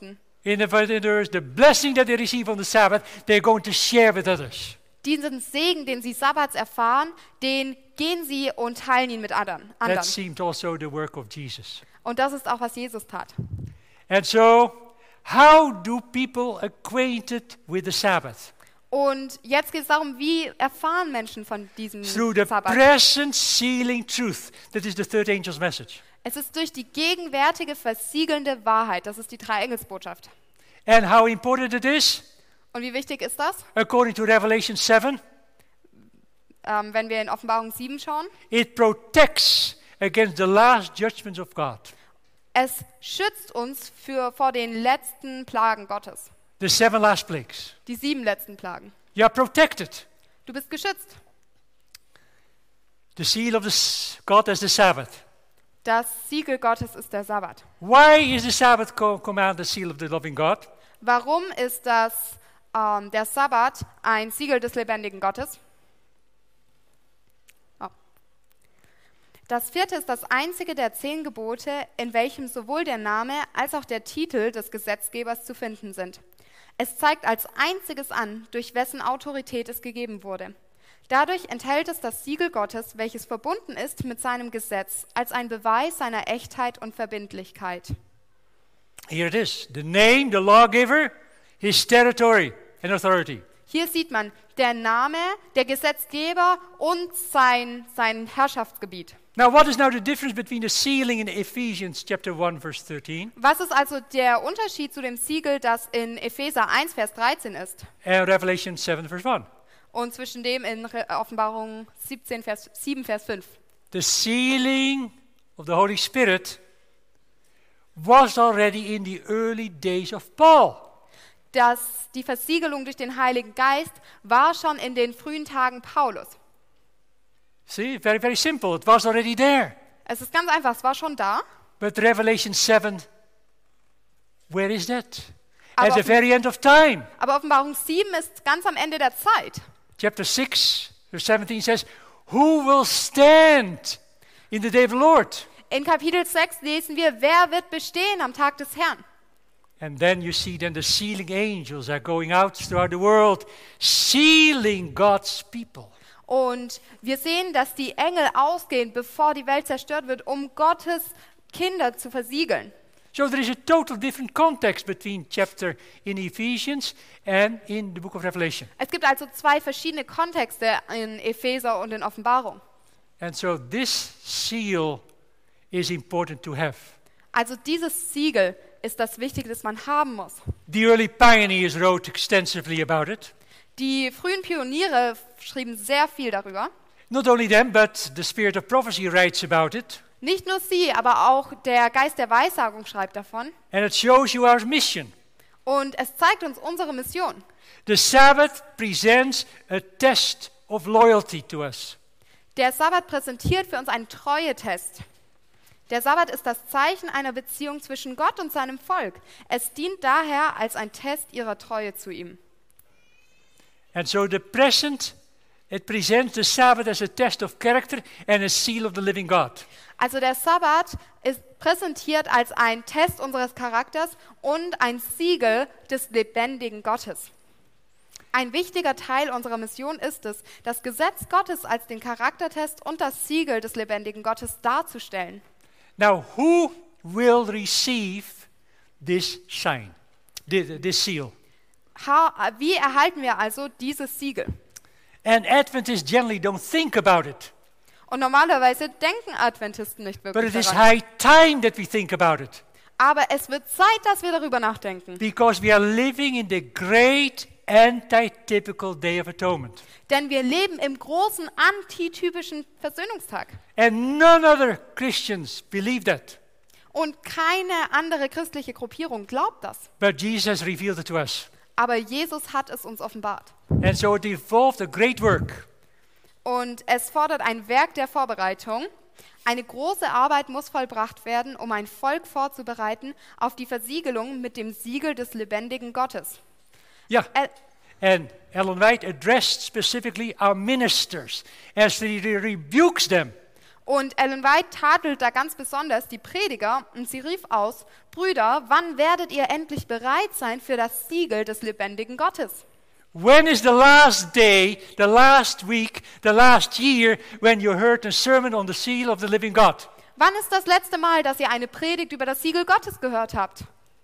In other words, the blessing that they receive on the Sabbath, they're going to share with others. Diesen Segen, den sie Sabbats erfahren, den gehen sie und teilen ihn mit anderen. That seemed also the work of Jesus. Und das ist auch, was Jesus tat. And so, how do people acquainted with the Sabbath? Und jetzt geht es darum, wie erfahren Menschen von diesem Through the Sabbat? present sealing truth. That is the third angel's message. Es ist durch die gegenwärtige, versiegelnde Wahrheit. Das ist die Drei-Engels-Botschaft. And how important it is? Und wie wichtig ist das? According to Revelation 7, Wenn wir in Offenbarung 7 schauen. it protects against the last judgments of God. Es schützt uns vor den letzten Plagen Gottes. The 7 last plagues. Die 7 letzten Plagen. You are protected. Du bist geschützt. The seal of God as the Sabbath. Das Siegel Gottes ist der Sabbat. Why is the Sabbath command the seal of the loving God? Warum ist der Sabbat ein Siegel des lebendigen Gottes? Oh. Das 4. ist das einzige der 10 Gebote, in welchem sowohl der Name als auch der Titel des Gesetzgebers zu finden sind. Es zeigt als einziges an, durch wessen Autorität es gegeben wurde. Dadurch enthält es das Siegel Gottes, welches verbunden ist mit seinem Gesetz, als ein Beweis seiner Echtheit und Verbindlichkeit. Here it is. The name, the lawgiver, his territory and authority. Hier sieht man der Name, der Gesetzgeber und sein Herrschaftsgebiet. Now, what is now the difference between the sealing in Ephesians chapter 1, verse 13, Was ist also der Unterschied zu dem Siegel, das in Epheser 1, Vers 13 ist, and Revelation 7, verse 1? und zwischen dem in Offenbarung 7, Vers 5? The sealing of the Holy Spirit was already in the early days of Paul. Die Versiegelung durch den Heiligen Geist war schon in den frühen Tagen Paulus. See, very, very simple. It was already there. Es ist ganz einfach, es war schon da. But Revelation 7, where is that? Aber At the very end of time. Aber Offenbarung 7 ist ganz am Ende der Zeit. Chapter 6, verse 17 says, who will stand in the day of the Lord? In Kapitel 6 lesen wir, wer wird bestehen am Tag des Herrn? And then you see then the sealing angels are going out throughout the world, sealing God's people. Und wir sehen, dass die Engel ausgehen, bevor die Welt zerstört wird, um Gottes Kinder zu versiegeln. So there is a total different context between chapter in Ephesians and in the book of Revelation. Es gibt also 2 verschiedene Kontexte in Epheser und in Offenbarung. And so this seal is important to have. Also dieses Siegel ist das Wichtige, das man haben muss. The early pioneers wrote extensively about it. Die frühen Pioniere schrieben sehr viel darüber. Not only them, but the spirit of prophecy writes about it. Nicht nur sie, aber auch der Geist der Weissagung schreibt davon. And it shows you our mission. Und es zeigt uns unsere Mission. The Sabbath presents a test of loyalty to us. Der Sabbat präsentiert für uns einen Treuetest. Der Sabbat ist das Zeichen einer Beziehung zwischen Gott und seinem Volk. Es dient daher als ein Test ihrer Treue zu ihm. And so it presents the Sabbath as a test of character and a seal of the living God. Also der Sabbat ist präsentiert als ein Test unseres Charakters und ein Siegel des lebendigen Gottes. Ein wichtiger Teil unserer Mission ist es, das Gesetz Gottes als den Charaktertest und das Siegel des lebendigen Gottes darzustellen. Now, who will receive this sign, this seal? Wie erhalten wir also dieses Siegel? And Adventists generally don't think about it. Und normalerweise denken Adventisten nicht But wirklich it is daran. high time that we think about it. Aber es wird Zeit, dass wir darüber nachdenken. Because we are living in the great anti-typical Day of Atonement. Denn wir leben im großen antitypischen Versöhnungstag. And none other Christians believe that. Und keine andere christliche Gruppierung glaubt das. But Jesus has revealed it to us. Aber Jesus hat es uns offenbart. And so it involved a great work. Und es fordert ein Werk der Vorbereitung. Eine große Arbeit muss vollbracht werden, um ein Volk vorzubereiten auf die Versiegelung mit dem Siegel des lebendigen Gottes. Yeah. And Ellen White addressed specifically our ministers as he rebukes them. Und Ellen White tadelt da ganz besonders die Prediger und sie rief aus: Brüder, wann werdet ihr endlich bereit sein für das Siegel des lebendigen Gottes? When is the last day, the last week, the last year when you heard a sermon on the seal of the living God? Wann ist das letzte Mal, dass ihr eine Predigt über das Siegel Gottes gehört habt?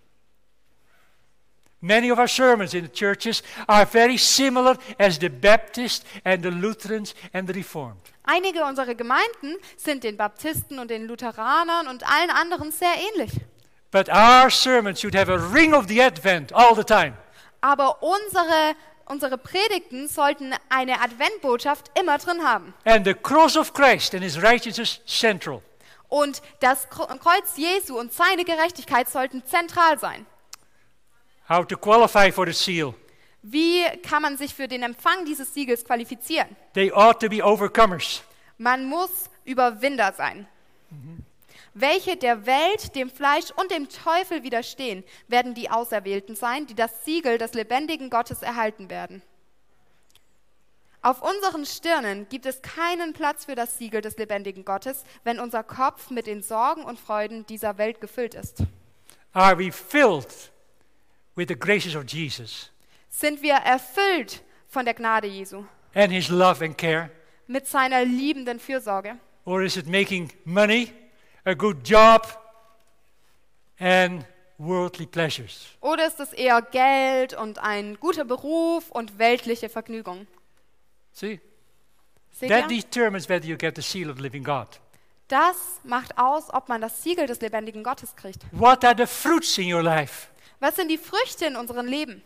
Many of our sermons in the churches are very similar as the Baptists and the Lutherans and the Reformed. Einige unserer Gemeinden sind den Baptisten und den Lutheranern und allen anderen sehr ähnlich. But our sermons should have a ring of the Advent all the time. Aber unsere Predigten sollten eine Adventbotschaft immer drin haben. And the cross of Christ and his righteousness central. Und das Kreuz Jesu und seine Gerechtigkeit sollten zentral sein. How to qualify for the seal? Wie kann man sich für den Empfang dieses Siegels qualifizieren? They ought to be overcomers. Man muss Überwinder sein. Welche der Welt, dem Fleisch und dem Teufel widerstehen, werden die Auserwählten sein, die das Siegel des lebendigen Gottes erhalten werden. Auf unseren Stirnen gibt es keinen Platz für das Siegel des lebendigen Gottes, wenn unser Kopf mit den Sorgen und Freuden dieser Welt gefüllt ist. Are we filled with the graces of Jesus Sind wir erfüllt von der Gnade Jesu, and his love and care? mit seiner liebenden Fürsorge? Or is it making money, a good job, and worldly pleasures? Oder ist es eher Geld und ein guter Beruf und weltliche Vergnügung? See? Seht That ihr? determines whether you get the seal of the living God. Das macht aus, ob man das Siegel des lebendigen Gottes kriegt. What are the fruits in your life? Was sind die Früchte in unserem Leben?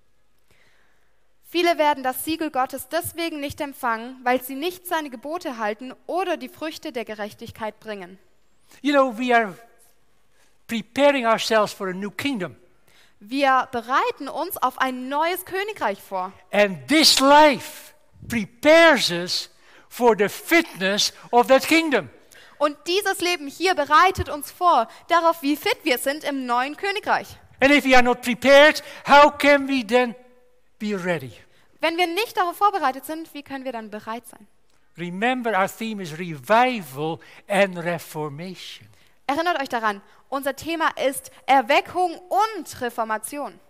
Viele werden das Siegel Gottes deswegen nicht empfangen, weil sie nicht seine Gebote halten oder die Früchte der Gerechtigkeit bringen. You know, we are preparing ourselves for a new kingdom. Wir bereiten uns auf ein neues Königreich vor. And this life prepares us for the fitness of that kingdom. Und dieses Leben hier bereitet uns vor darauf, wie fit wir sind im neuen Königreich. And if we are not prepared, how can we then be ready? Wenn wir nicht darauf vorbereitet sind, wie können wir dann bereit sein? Remember, our theme is revival and reformation. Erinnert euch daran, unser Thema ist Erweckung und Reformation.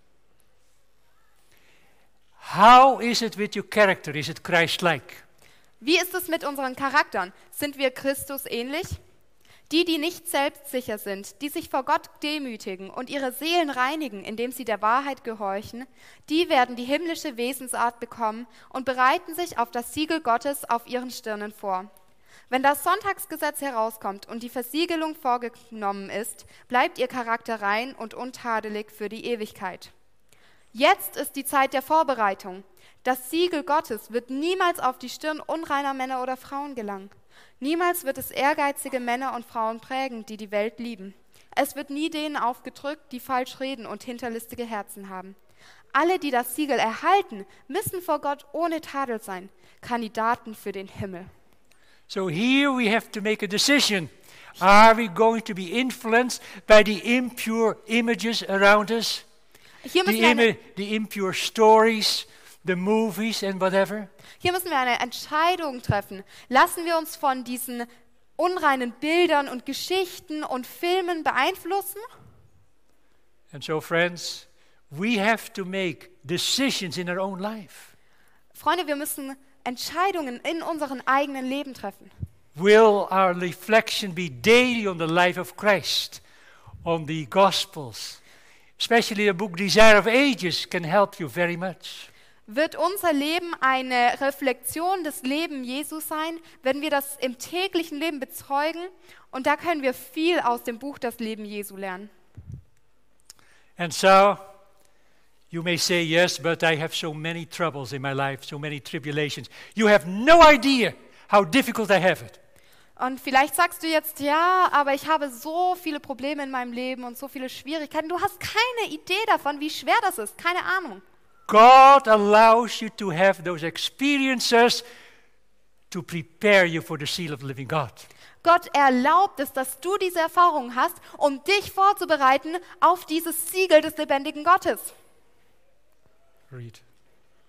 How is it with your character? Is it Christ-like? Wie ist es mit unseren Charaktern? Sind wir Christus ähnlich? Die nicht selbstsicher sind, die sich vor Gott demütigen und ihre Seelen reinigen, indem sie der Wahrheit gehorchen, die werden die himmlische Wesensart bekommen und bereiten sich auf das Siegel Gottes auf ihren Stirnen vor. Wenn das Sonntagsgesetz herauskommt und die Versiegelung vorgenommen ist, bleibt ihr Charakter rein und untadelig für die Ewigkeit. Jetzt ist die Zeit der Vorbereitung. Das Siegel Gottes wird niemals auf die Stirn unreiner Männer oder Frauen gelangen. Niemals wird es ehrgeizige Männer und Frauen prägen, die die Welt lieben. Es wird nie denen aufgedrückt, die falsch reden und hinterlistige Herzen haben. Alle, die das Siegel erhalten, müssen vor Gott ohne Tadel sein, Kandidaten für den Himmel. So here we have to make a decision. Are we going to be influenced by the impure images around us? Hier müssen The impure stories, the movies and whatever? wir eine Entscheidung treffen. Lassen wir uns von diesen unreinen Bildern und Geschichten und Filmen beeinflussen? And so, friends, we have to make decisions in our own life. Freunde, wir müssen Entscheidungen in unserem eigenen Leben treffen. Will our reflection be daily on the life of Christ, on the Gospels? Especially the book Desire of Ages can help you very much. Wird unser Leben eine Reflexion des Lebens Jesu sein, wenn wir das im täglichen Leben bezeugen? Und da können wir viel aus dem Buch Das Leben Jesu lernen. And so, you may say, yes, but I have so many troubles in my life, so many tribulations. You have no idea how difficult I have it. Und vielleicht sagst du jetzt, ja, aber ich habe so viele Probleme in meinem Leben und so viele Schwierigkeiten. Du hast keine Idee davon, wie schwer das ist, keine Ahnung. God allows you to have those experiences to prepare you for the seal of the living God. Gott erlaubt es, dass du diese Erfahrungen hast, um dich vorzubereiten auf dieses Siegel des lebendigen Gottes. Read.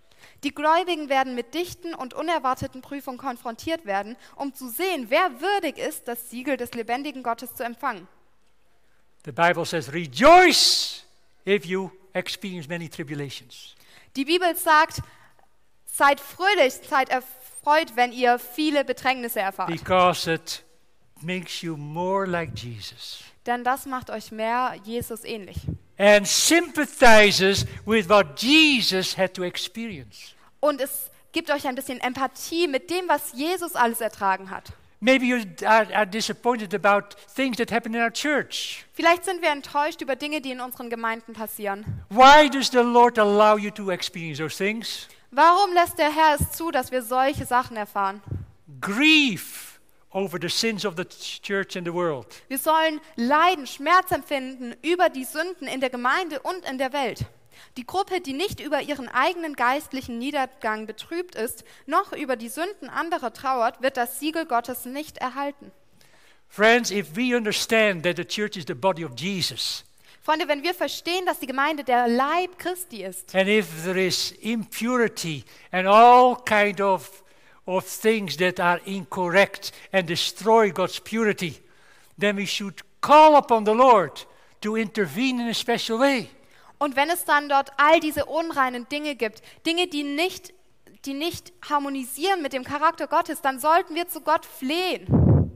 Die Gläubigen werden mit dichten und unerwarteten Prüfungen konfrontiert werden, um zu sehen, wer würdig ist, das Siegel des lebendigen Gottes zu empfangen. The Bible says, rejoice if you experience many tribulations. Die Bibel sagt, seid fröhlich, seid erfreut, wenn ihr viele Bedrängnisse erfahrt. Because it makes you more like Jesus. Denn das macht euch mehr Jesus ähnlich. And sympathizes with what Jesus had to experience. Und es gibt euch ein bisschen Empathie mit dem, was Jesus alles ertragen hat. Maybe you are disappointed about things that happen in our church. Vielleicht sind wir enttäuscht über Dinge, die in unseren Gemeinden passieren. Why does the Lord allow you to experience those things? Warum lässt der Herr es zu, dass wir solche Sachen erfahren? Grief over the sins of the church and the world. Wir sollen Leiden, Schmerz empfinden über die Sünden in der Gemeinde und in der Welt. Die Gruppe, die nicht über ihren eigenen geistlichen Niedergang betrübt ist, noch über die Sünden anderer trauert, wird das Siegel Gottes nicht erhalten. Friends, if we understand that the church is the body of Jesus, Freunde, wenn wir verstehen, dass die Gemeinde der Leib Christi ist, and if there is impurity and all kind of things that are incorrect and destroy God's purity, then we should call upon the Lord to intervene in a special way. und wenn es dann dort all diese unreinen Dinge gibt, Dinge, die nicht harmonisieren mit dem Charakter Gottes, dann sollten wir zu Gott flehen.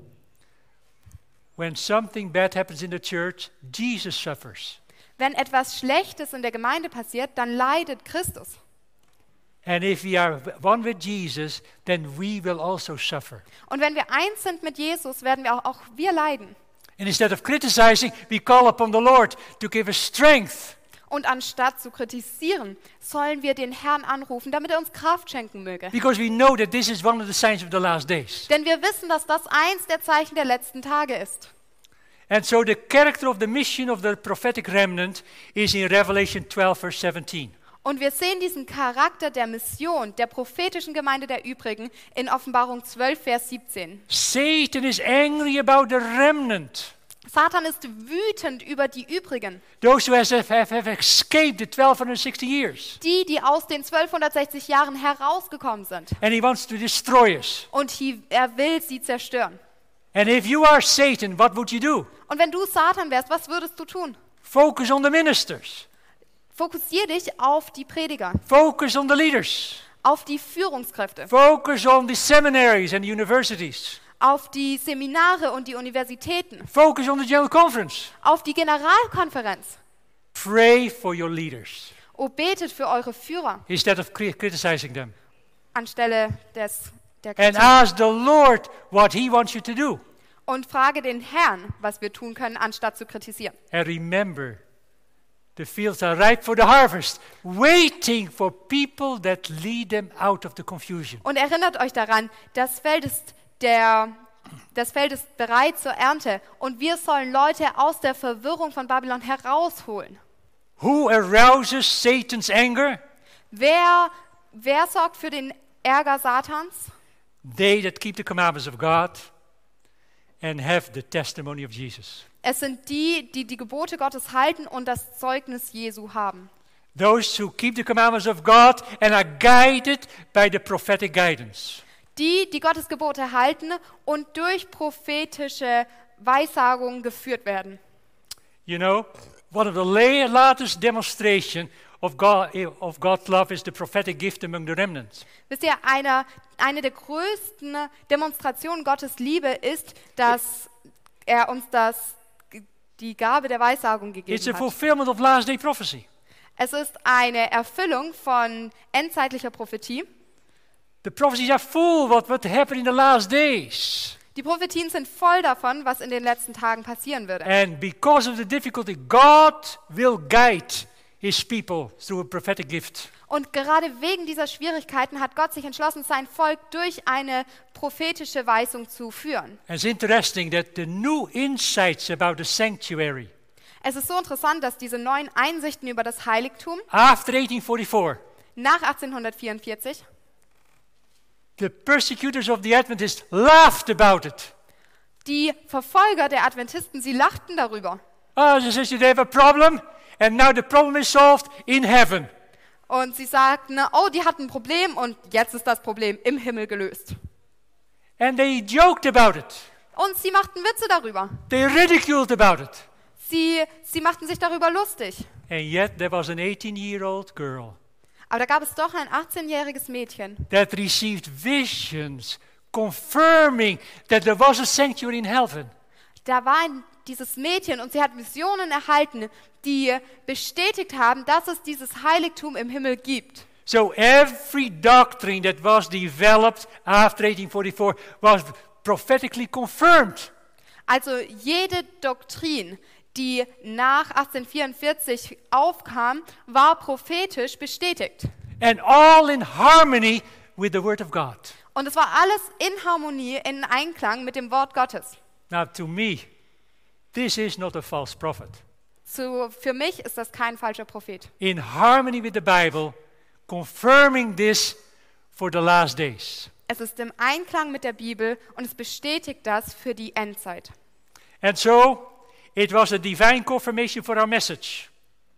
When something bad happens in the church, Jesus suffers. Wenn etwas Schlechtes in der Gemeinde passiert, dann leidet Christus. And if we are one with Jesus, then we will also suffer. Und wenn wir eins sind mit Jesus, werden wir auch wir leiden. And instead of criticizing, we call upon the Lord to give us strength. Und anstatt zu kritisieren, sollen wir den Herrn anrufen, damit er uns Kraft schenken möge. Because we know that this is one of the signs of the last days. Denn wir wissen, dass das eins der Zeichen der letzten Tage ist. And so the character of the mission of the prophetic remnant is in Revelation 12, verse 17. Und wir sehen diesen Charakter der Mission, der prophetischen Gemeinde der Übrigen, in Offenbarung 12, Vers 17. Satan is angry about the remnant. Satan ist wütend über die Übrigen, Those who have escaped the 1260 years. die aus den 1260 Jahren herausgekommen sind. And he wants to destroy us. Und er will sie zerstören. And if you are Satan, what would you do? Und wenn du Satan wärst, was würdest du tun? Focus on the ministers. Fokussier dich auf die Prediger, Focus on the leaders. auf die Führungskräfte, Focus on the seminaries and the universities. auf die Seminare und die Universitäten, Focus on the General Conference. auf die Generalkonferenz. Pray for your leaders Oh, betet für eure Führer instead of criticizing them. anstelle der And Kritik. ask the Lord what he wants you to do. Und frage den Herrn, was wir tun können, anstatt zu kritisieren. And remember, the fields are ripe for the harvest, waiting for people that lead them out of the confusion. Und erinnert euch daran, das Feld ist bereit zur Ernte und wir sollen Leute aus der Verwirrung von Babylon herausholen. Who arouses Satan's anger? Wer sorgt für den Ärger Satans? They that keep the commandments of God and have the testimony of Jesus. Es sind die die Gebote Gottes halten und das Zeugnis Jesu haben. Those who keep the commandments of God and are guided by the prophetic guidance. Die Gottes Gebote halten und durch prophetische Weissagungen geführt werden. You know, one of the latest demonstration of God's love is the prophetic gift among the remnants. Wisst ihr, eine der größten Demonstrationen Gottes Liebe ist, dass er uns die Gabe der Weissagung It's gegeben a hat. fulfillment of last day prophecy. Es ist eine Erfüllung von endzeitlicher Prophetie. The prophecies are full what would happen in the last days. Die Prophetien sind voll davon, was in den letzten Tagen passieren würde. And because of the difficulty, God will guide his people through a prophetic gift. Und gerade wegen dieser Schwierigkeiten hat Gott sich entschlossen, sein Volk durch eine prophetische Weisung zu führen. And it's interesting that the new insights about the sanctuary Es ist so interessant, dass diese neuen Einsichten über das Heiligtum after 1844, nach 1844, the persecutors of the Adventists laughed about it. die Verfolger der Adventisten, sie lachten darüber. Oh, they said they have a problem, and now the problem is solved in heaven. Und sie sagten, oh, die hatten ein Problem und jetzt ist das Problem im Himmel gelöst. And they joked about it. Und sie machten Witze darüber. They ridiculed about it. Sie machten sich darüber lustig. And yet there was an 18-year-old girl Aber da gab es doch ein 18-jähriges Mädchen, that received visions confirming that there was a sanctuary in heaven. da war dieses Mädchen und sie hat Visionen erhalten, die bestätigt haben, dass es dieses Heiligtum im Himmel gibt. So every doctrine that was developed after 1844 was prophetically confirmed. Also jede Doktrin, die nach 1844 aufkam, war prophetisch bestätigt. And all in harmony with the Word of God. Und es war alles in Harmonie, in Einklang mit dem Wort Gottes. Now to me, this is not a false prophet. Für mich ist das kein falscher Prophet. In harmony with the Bible, confirming this for the last days. Es ist im Einklang mit der Bibel und es bestätigt das für die Endzeit. And so, it was a divine confirmation for our message.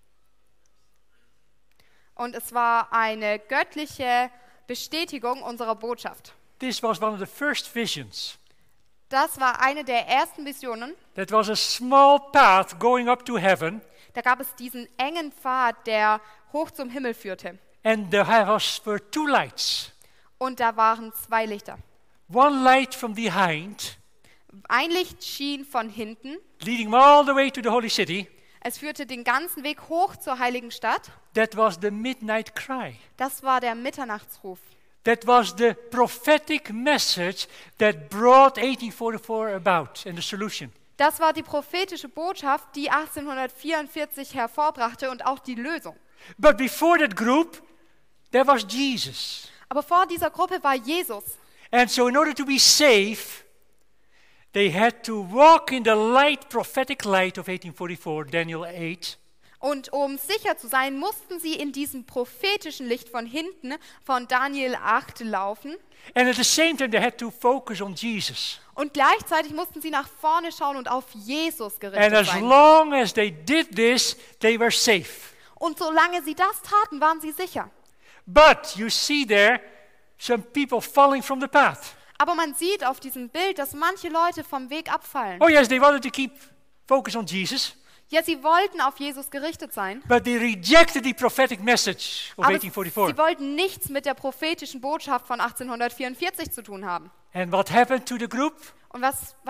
Und es war eine göttliche Bestätigung unserer Botschaft. This was one of the first visions. Das war eine der ersten Visionen. That was a small path going up to heaven, Da gab es diesen engen Pfad, der hoch zum Himmel führte. and there were two lights. Und da waren 2 Lichter. One light from behind, Ein Licht schien von hinten. leading all the way to the holy city. Es führte den ganzen Weg hoch zur heiligen Stadt. That was the midnight cry. Das war der Mitternachtsruf. That was the prophetic message that brought 1844 about and the solution. Das war die prophetische Botschaft, die 1844 hervorbrachte und auch die Lösung. But before that group, there was Jesus. Aber vor dieser Gruppe war Jesus. And so in order to be safe, they had to walk in the light, prophetic light of 1844, Daniel 8. Und um sicher zu sein, mussten sie in diesem prophetischen Licht von hinten von Daniel 8 laufen. And at the same time, they had to focus on Jesus. Und gleichzeitig mussten sie nach vorne schauen und auf Jesus And gerichtet as sein. long as they did this, they were safe. Und solange sie das taten, waren sie sicher. But you see there some people falling from the path. Aber man sieht auf diesem Bild, dass manche Leute vom Weg abfallen. Oh yes, they wanted to keep focus on Jesus, Ja, sie wollten auf Jesus gerichtet sein, but they rejected the prophetic message of aber 1844. sie wollten nichts mit der prophetischen Botschaft von 1844 zu tun haben. And what happened to the group? Und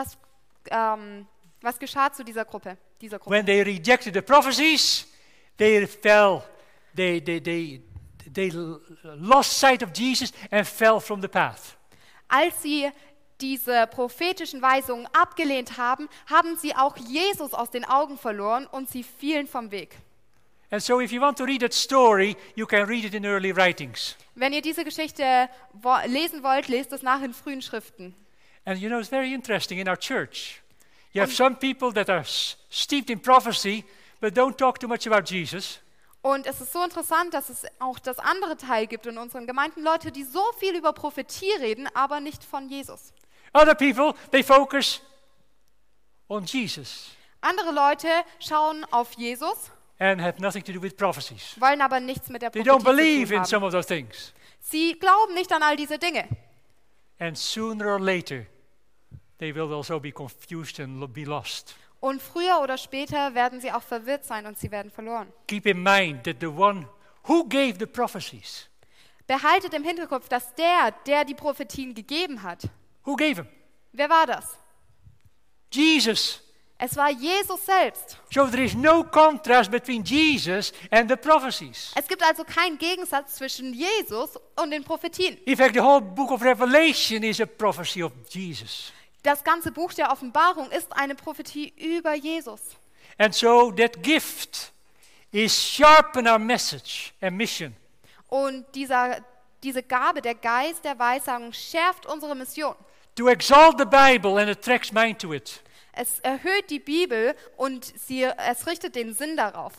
was geschah zu dieser Gruppe? When they rejected the prophecies, they fell. They lost sight of Jesus and fell from the path. Als sie diese prophetischen Weisungen abgelehnt haben, haben sie auch Jesus aus den Augen verloren und sie fielen vom Weg. And so if you want to read that story, you can read it in early writings. Wenn ihr diese Geschichte lesen wollt, lest es nach in frühen Schriften. And you know, it's very interesting in our church. You have some people that are steeped in prophecy, but don't talk too much about Jesus. Und es ist so interessant, dass es auch das andere Teil gibt in unseren Gemeinden, Leute, die so viel über Prophetie reden, aber nicht von Jesus. Other people, they focus on Jesus Andere Leute schauen auf Jesus, and have nothing to do with prophecies. wollen aber nichts mit der They Prophetie don't believe zu in tun some haben. of those things. Sie glauben nicht an all diese Dinge. And sooner or later, they will also be confused and be lost. Und früher oder später werden sie auch verwirrt sein und sie werden verloren. Keep in mind that the one who gave the prophecies, Behaltet im Hinterkopf, dass der die Prophetien gegeben hat, who gave them? wer war das? Jesus. Es war Jesus selbst. So there is no contrast between Jesus and the prophecies. Es gibt also keinen Gegensatz zwischen Jesus und den Prophetien. In fact, the whole book of Revelation is a prophecy of Jesus. Das ganze Buch der Offenbarung ist eine Prophetie über Jesus. And so that gift is sharpen our message and mission. Und diese Gabe, der Geist der Weissagung, schärft unsere Mission. To exalt the Bible and attracts mind to it. Es erhöht die Bibel und es richtet den Sinn darauf.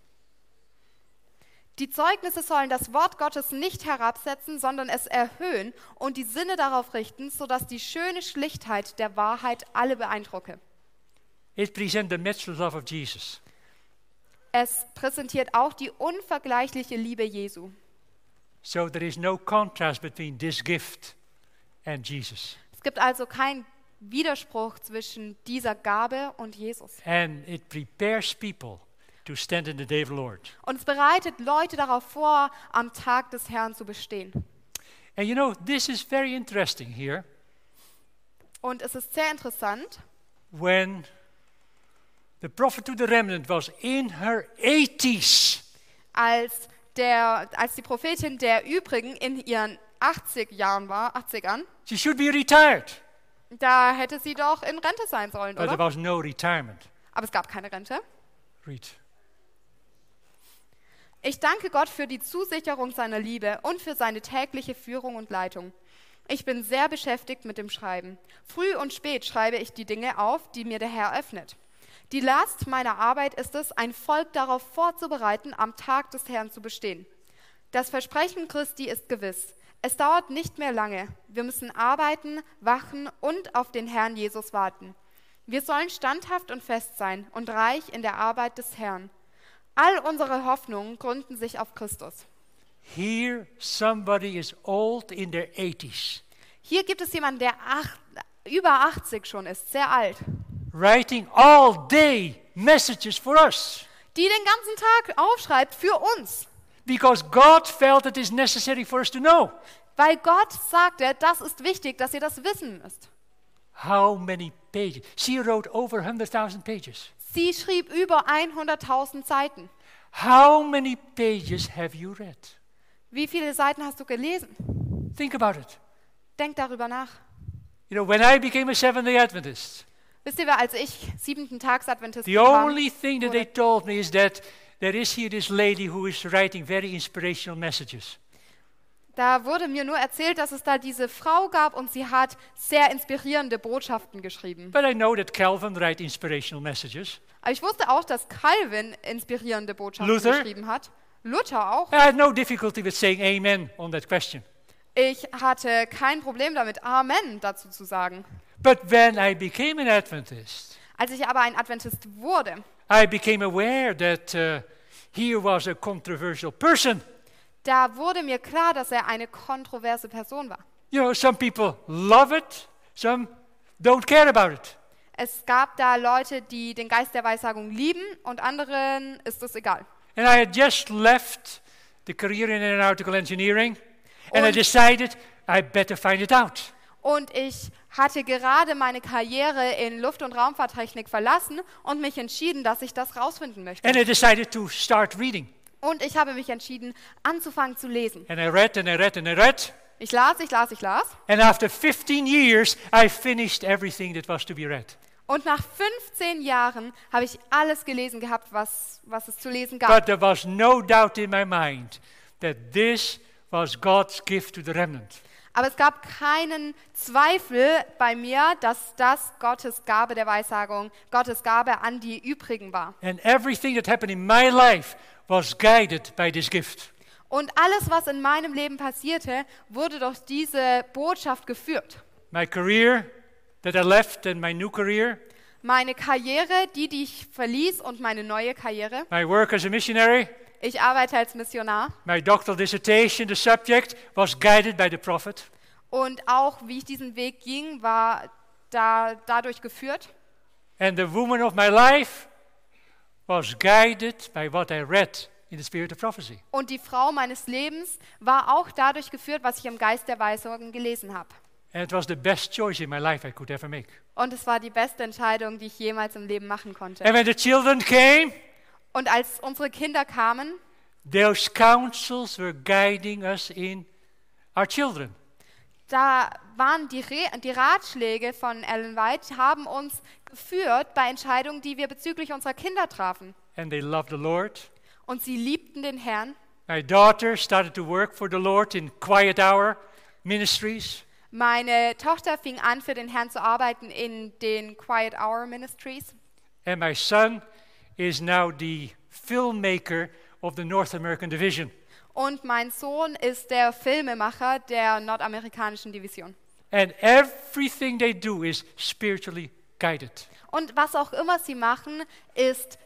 Die Zeugnisse sollen das Wort Gottes nicht herabsetzen, sondern es erhöhen und die Sinne darauf richten, sodass die schöne Schlichtheit der Wahrheit alle beeindrucke. It presents the matchless love of Jesus. es präsentiert auch die unvergleichliche Liebe Jesu. So there is no contrast between this gift and Jesus. Es gibt also keinen Widerspruch zwischen dieser Gabe und Jesus. And it prepares people to stand in the day of the Lord. Und es bereitet Leute darauf vor, am Tag des Herrn zu bestehen. And you know, this is very interesting here. Und es ist sehr interessant, When the prophet to the remnant was in her 80s, als die Prophetin der Übrigen in ihren 80ern, she should be retired. da hätte sie doch in Rente sein sollen, But there oder? was no retirement. Aber es gab keine Rente. Read. Ich danke Gott für die Zusicherung seiner Liebe und für seine tägliche Führung und Leitung. Ich bin sehr beschäftigt mit dem Schreiben. Früh und spät schreibe ich die Dinge auf, die mir der Herr öffnet. Die Last meiner Arbeit ist es, ein Volk darauf vorzubereiten, am Tag des Herrn zu bestehen. Das Versprechen Christi ist gewiss. Es dauert nicht mehr lange. Wir müssen arbeiten, wachen und auf den Herrn Jesus warten. Wir sollen standhaft und fest sein und reich in der Arbeit des Herrn. All unsere Hoffnungen gründen sich auf Christus. Here somebody is old in their 80s, Hier gibt es jemanden, der über 80 schon ist, sehr alt, writing all day messages for us. die den ganzen Tag aufschreibt für uns, Because God felt it is necessary for us to know. weil Gott sagte, das ist wichtig, dass ihr das wissen müsst. How many pages? She wrote over 100,000 pages. Sie schrieb über 100.000 Seiten. How many pages have you read? Wie viele Seiten hast du gelesen? Think about it. Denk darüber nach. You know, when I became a Seventh-day Adventist, Wisst ihr, als ich 7-Tags-Adventist the bekam, only thing that they told me is that there is here this lady who is writing very inspirational messages. da wurde mir nur erzählt, dass es da diese Frau gab und sie hat sehr inspirierende Botschaften geschrieben. But I know that Calvin writes inspirational messages. Aber ich wusste auch, dass Calvin inspirierende Botschaften Luther? geschrieben hat. Luther auch. I had no difficulty with saying amen on that question. Ich hatte kein Problem damit, Amen dazu zu sagen. But when I became an Adventist, Als ich aber ein Adventist wurde, I became aware that here was a controversial person. da wurde mir klar, dass er eine kontroverse Person war. You know, some people love it, some don't care about it. Es gab da Leute, die den Geist der Weissagung lieben und anderen ist es egal. And I had just left the career in aeronautical engineering, and I Und- decided I better find it out. Und ich hatte gerade meine Karriere in Luft- und Raumfahrttechnik verlassen und mich entschieden, dass ich das rausfinden möchte. And I decided to start reading. Und ich habe mich entschieden, anzufangen zu lesen. And I read and I read and I read. Ich las. And after 15 years, I finished everything that was to be read. Und nach 15 Jahren habe ich alles gelesen gehabt, was es zu lesen gab. But there was no doubt in my mind that this was God's gift to the remnant. Aber es gab keinen Zweifel bei mir, dass das Gottes Gabe der Weissagung, Gottes Gabe an die Übrigen war. And everything that happened in my life was guided by this gift. Und alles, was in meinem Leben passierte, wurde durch diese Botschaft geführt. My career that I left and my new career, Meine Karriere, die ich verließ und meine neue Karriere. my work as a missionary, Ich arbeite als Missionar my doctoral dissertation, the subject, was guided by the prophet. und auch wie ich diesen Weg ging, war dadurch geführt. And the woman of my life was guided by what I read in the spirit of prophecy. Und die Frau meines Lebens war auch dadurch geführt, was ich im Geist der Weissagung gelesen habe. And it was the best choice in my life I could ever make. Und es war die beste Entscheidung, die ich jemals im Leben machen konnte. And when the children came, Und als unsere Kinder kamen, those counsels were guiding us in our children. da waren die Ratschläge von Ellen White, haben uns geführt bei Entscheidungen, die wir bezüglich unserer Kinder trafen. And they loved the Lord. Und sie liebten den Herrn. My daughter started to work for the Lord in quiet hour ministries. Meine Tochter fing an, für den Herrn zu arbeiten in den Quiet Hour Ministries. And my son is now the filmmaker of the North American division. Und mein Sohn ist der Filmemacher der nordamerikanischen Division. And everything they do is spiritually guided. Und was auch immer sie machen, ist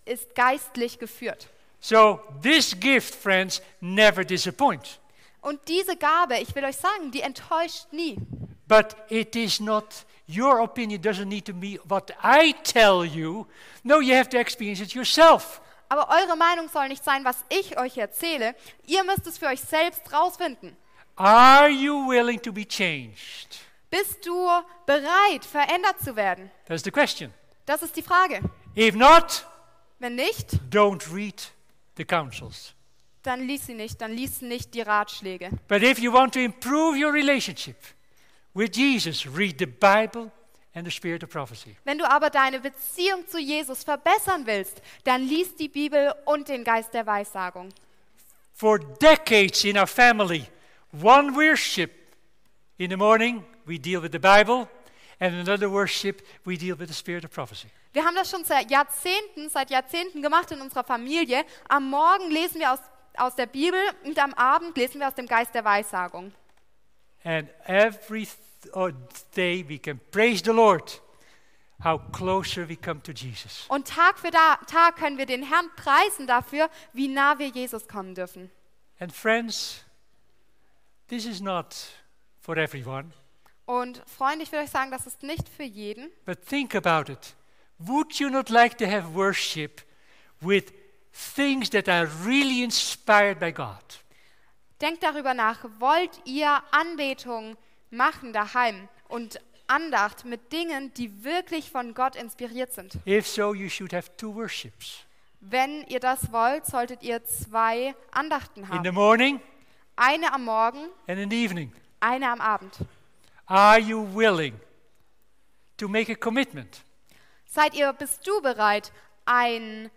ist geistlich geführt. So this gift, friends, never disappoints. Und diese Gabe, ich will euch sagen, die enttäuscht nie. But it is not, your opinion doesn't need to be what I tell you. No, you have to experience it yourself. Aber eure Meinung soll nicht sein, was ich euch erzähle. Ihr müsst es für euch selbst rausfinden. Are you willing to be changed? Bist du bereit, verändert zu werden? That's the question. Das ist die Frage. If not, Wenn nicht, don't read the counsels. dann lies sie nicht, dann lies nicht die Ratschläge. But if you want to improve your relationship with Jesus, read the Bible and the Spirit of prophecy. Wenn du aber deine Beziehung zu Jesus verbessern willst, dann lies die Bibel und den Geist der Weissagung. For decades in our family, one worship. In the morning, we deal with the Bible, and another worship, we deal with the Spirit of prophecy. Wir haben das schon seit Jahrzehnten gemacht in unserer Familie. Am Morgen lesen wir aus der Bibel und am Abend lesen wir aus dem Geist der Weissagung. And every day we can praise the Lord, how closer we come to Jesus. Und Tag für Tag können wir den Herrn preisen dafür, wie nah wir Jesus kommen dürfen. And friends, this is not for everyone, Und Freunde, ich will euch sagen, das ist nicht für jeden. but think about it. Would you not like to have worship with things that are really inspired by God? Denkt darüber nach, wollt ihr Anbetung machen daheim und Andacht mit Dingen, die wirklich von Gott inspiriert sind? If so, you should have two worships. Wenn ihr das wollt, solltet ihr 2 Andachten In haben. the morning Eine am Morgen, and in the evening. eine am Abend. Are you willing to make a commitment? Bist du bereit, eine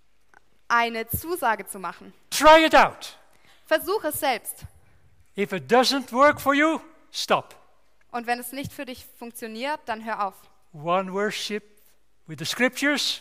Zusage zu machen? Try it out. Versuch es selbst. If it doesn't work for you, stop. Und wenn es nicht für dich funktioniert, dann hör auf. One worship with the scriptures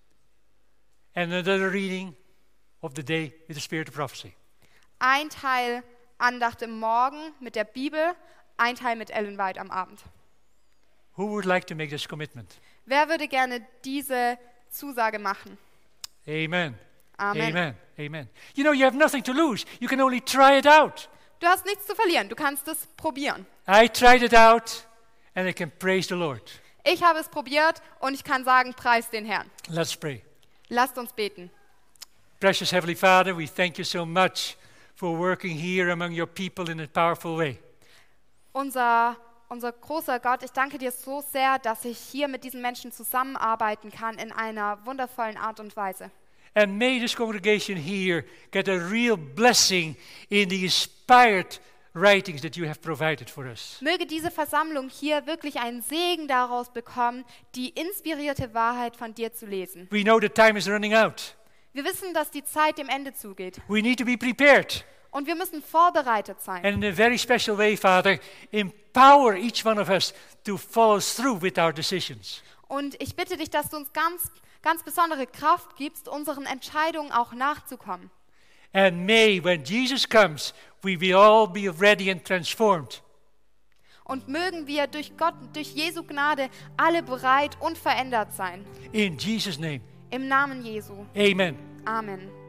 and another reading of the day with the Spirit of prophecy. Ein Teil Andacht im Morgen mit der Bibel, ein Teil mit Ellen White am Abend. Who would like to make this commitment? Wer würde gerne diese Zusage machen? Amen. Amen. Amen. Amen. You know, you have nothing to lose. You can only try it out. Du hast nichts zu verlieren, du kannst es probieren. I tried it out and I can praise the Lord. Ich habe es probiert und ich kann sagen, preis den Herrn. Let's pray. Lasst uns beten. Precious Heavenly Father, we thank you so much for working here among your people in a powerful way. Unser großer Gott, ich danke dir so sehr, dass ich hier mit diesen Menschen zusammenarbeiten kann in einer wundervollen Art und Weise. And may this congregation here get a real blessing in the inspired writings that you have provided for us. Möge diese Versammlung hier wirklich einen Segen daraus bekommen, die inspirierte Wahrheit von dir zu lesen. We know the time is running out. Wir wissen, dass die Zeit dem Ende zugeht We need to be prepared. und wir müssen vorbereitet sein. And in a very special way, Father, empower each one of us to follow through with our decisions. Und ich bitte dich, dass du uns ganz besondere Kraft gibst, unseren Entscheidungen auch nachzukommen. And may, when Jesus comes, we will all be ready and transformed. Und mögen wir durch Gott, durch Jesu Gnade, alle bereit und verändert sein. In Jesus' name, Im Namen Jesu. amen. Amen.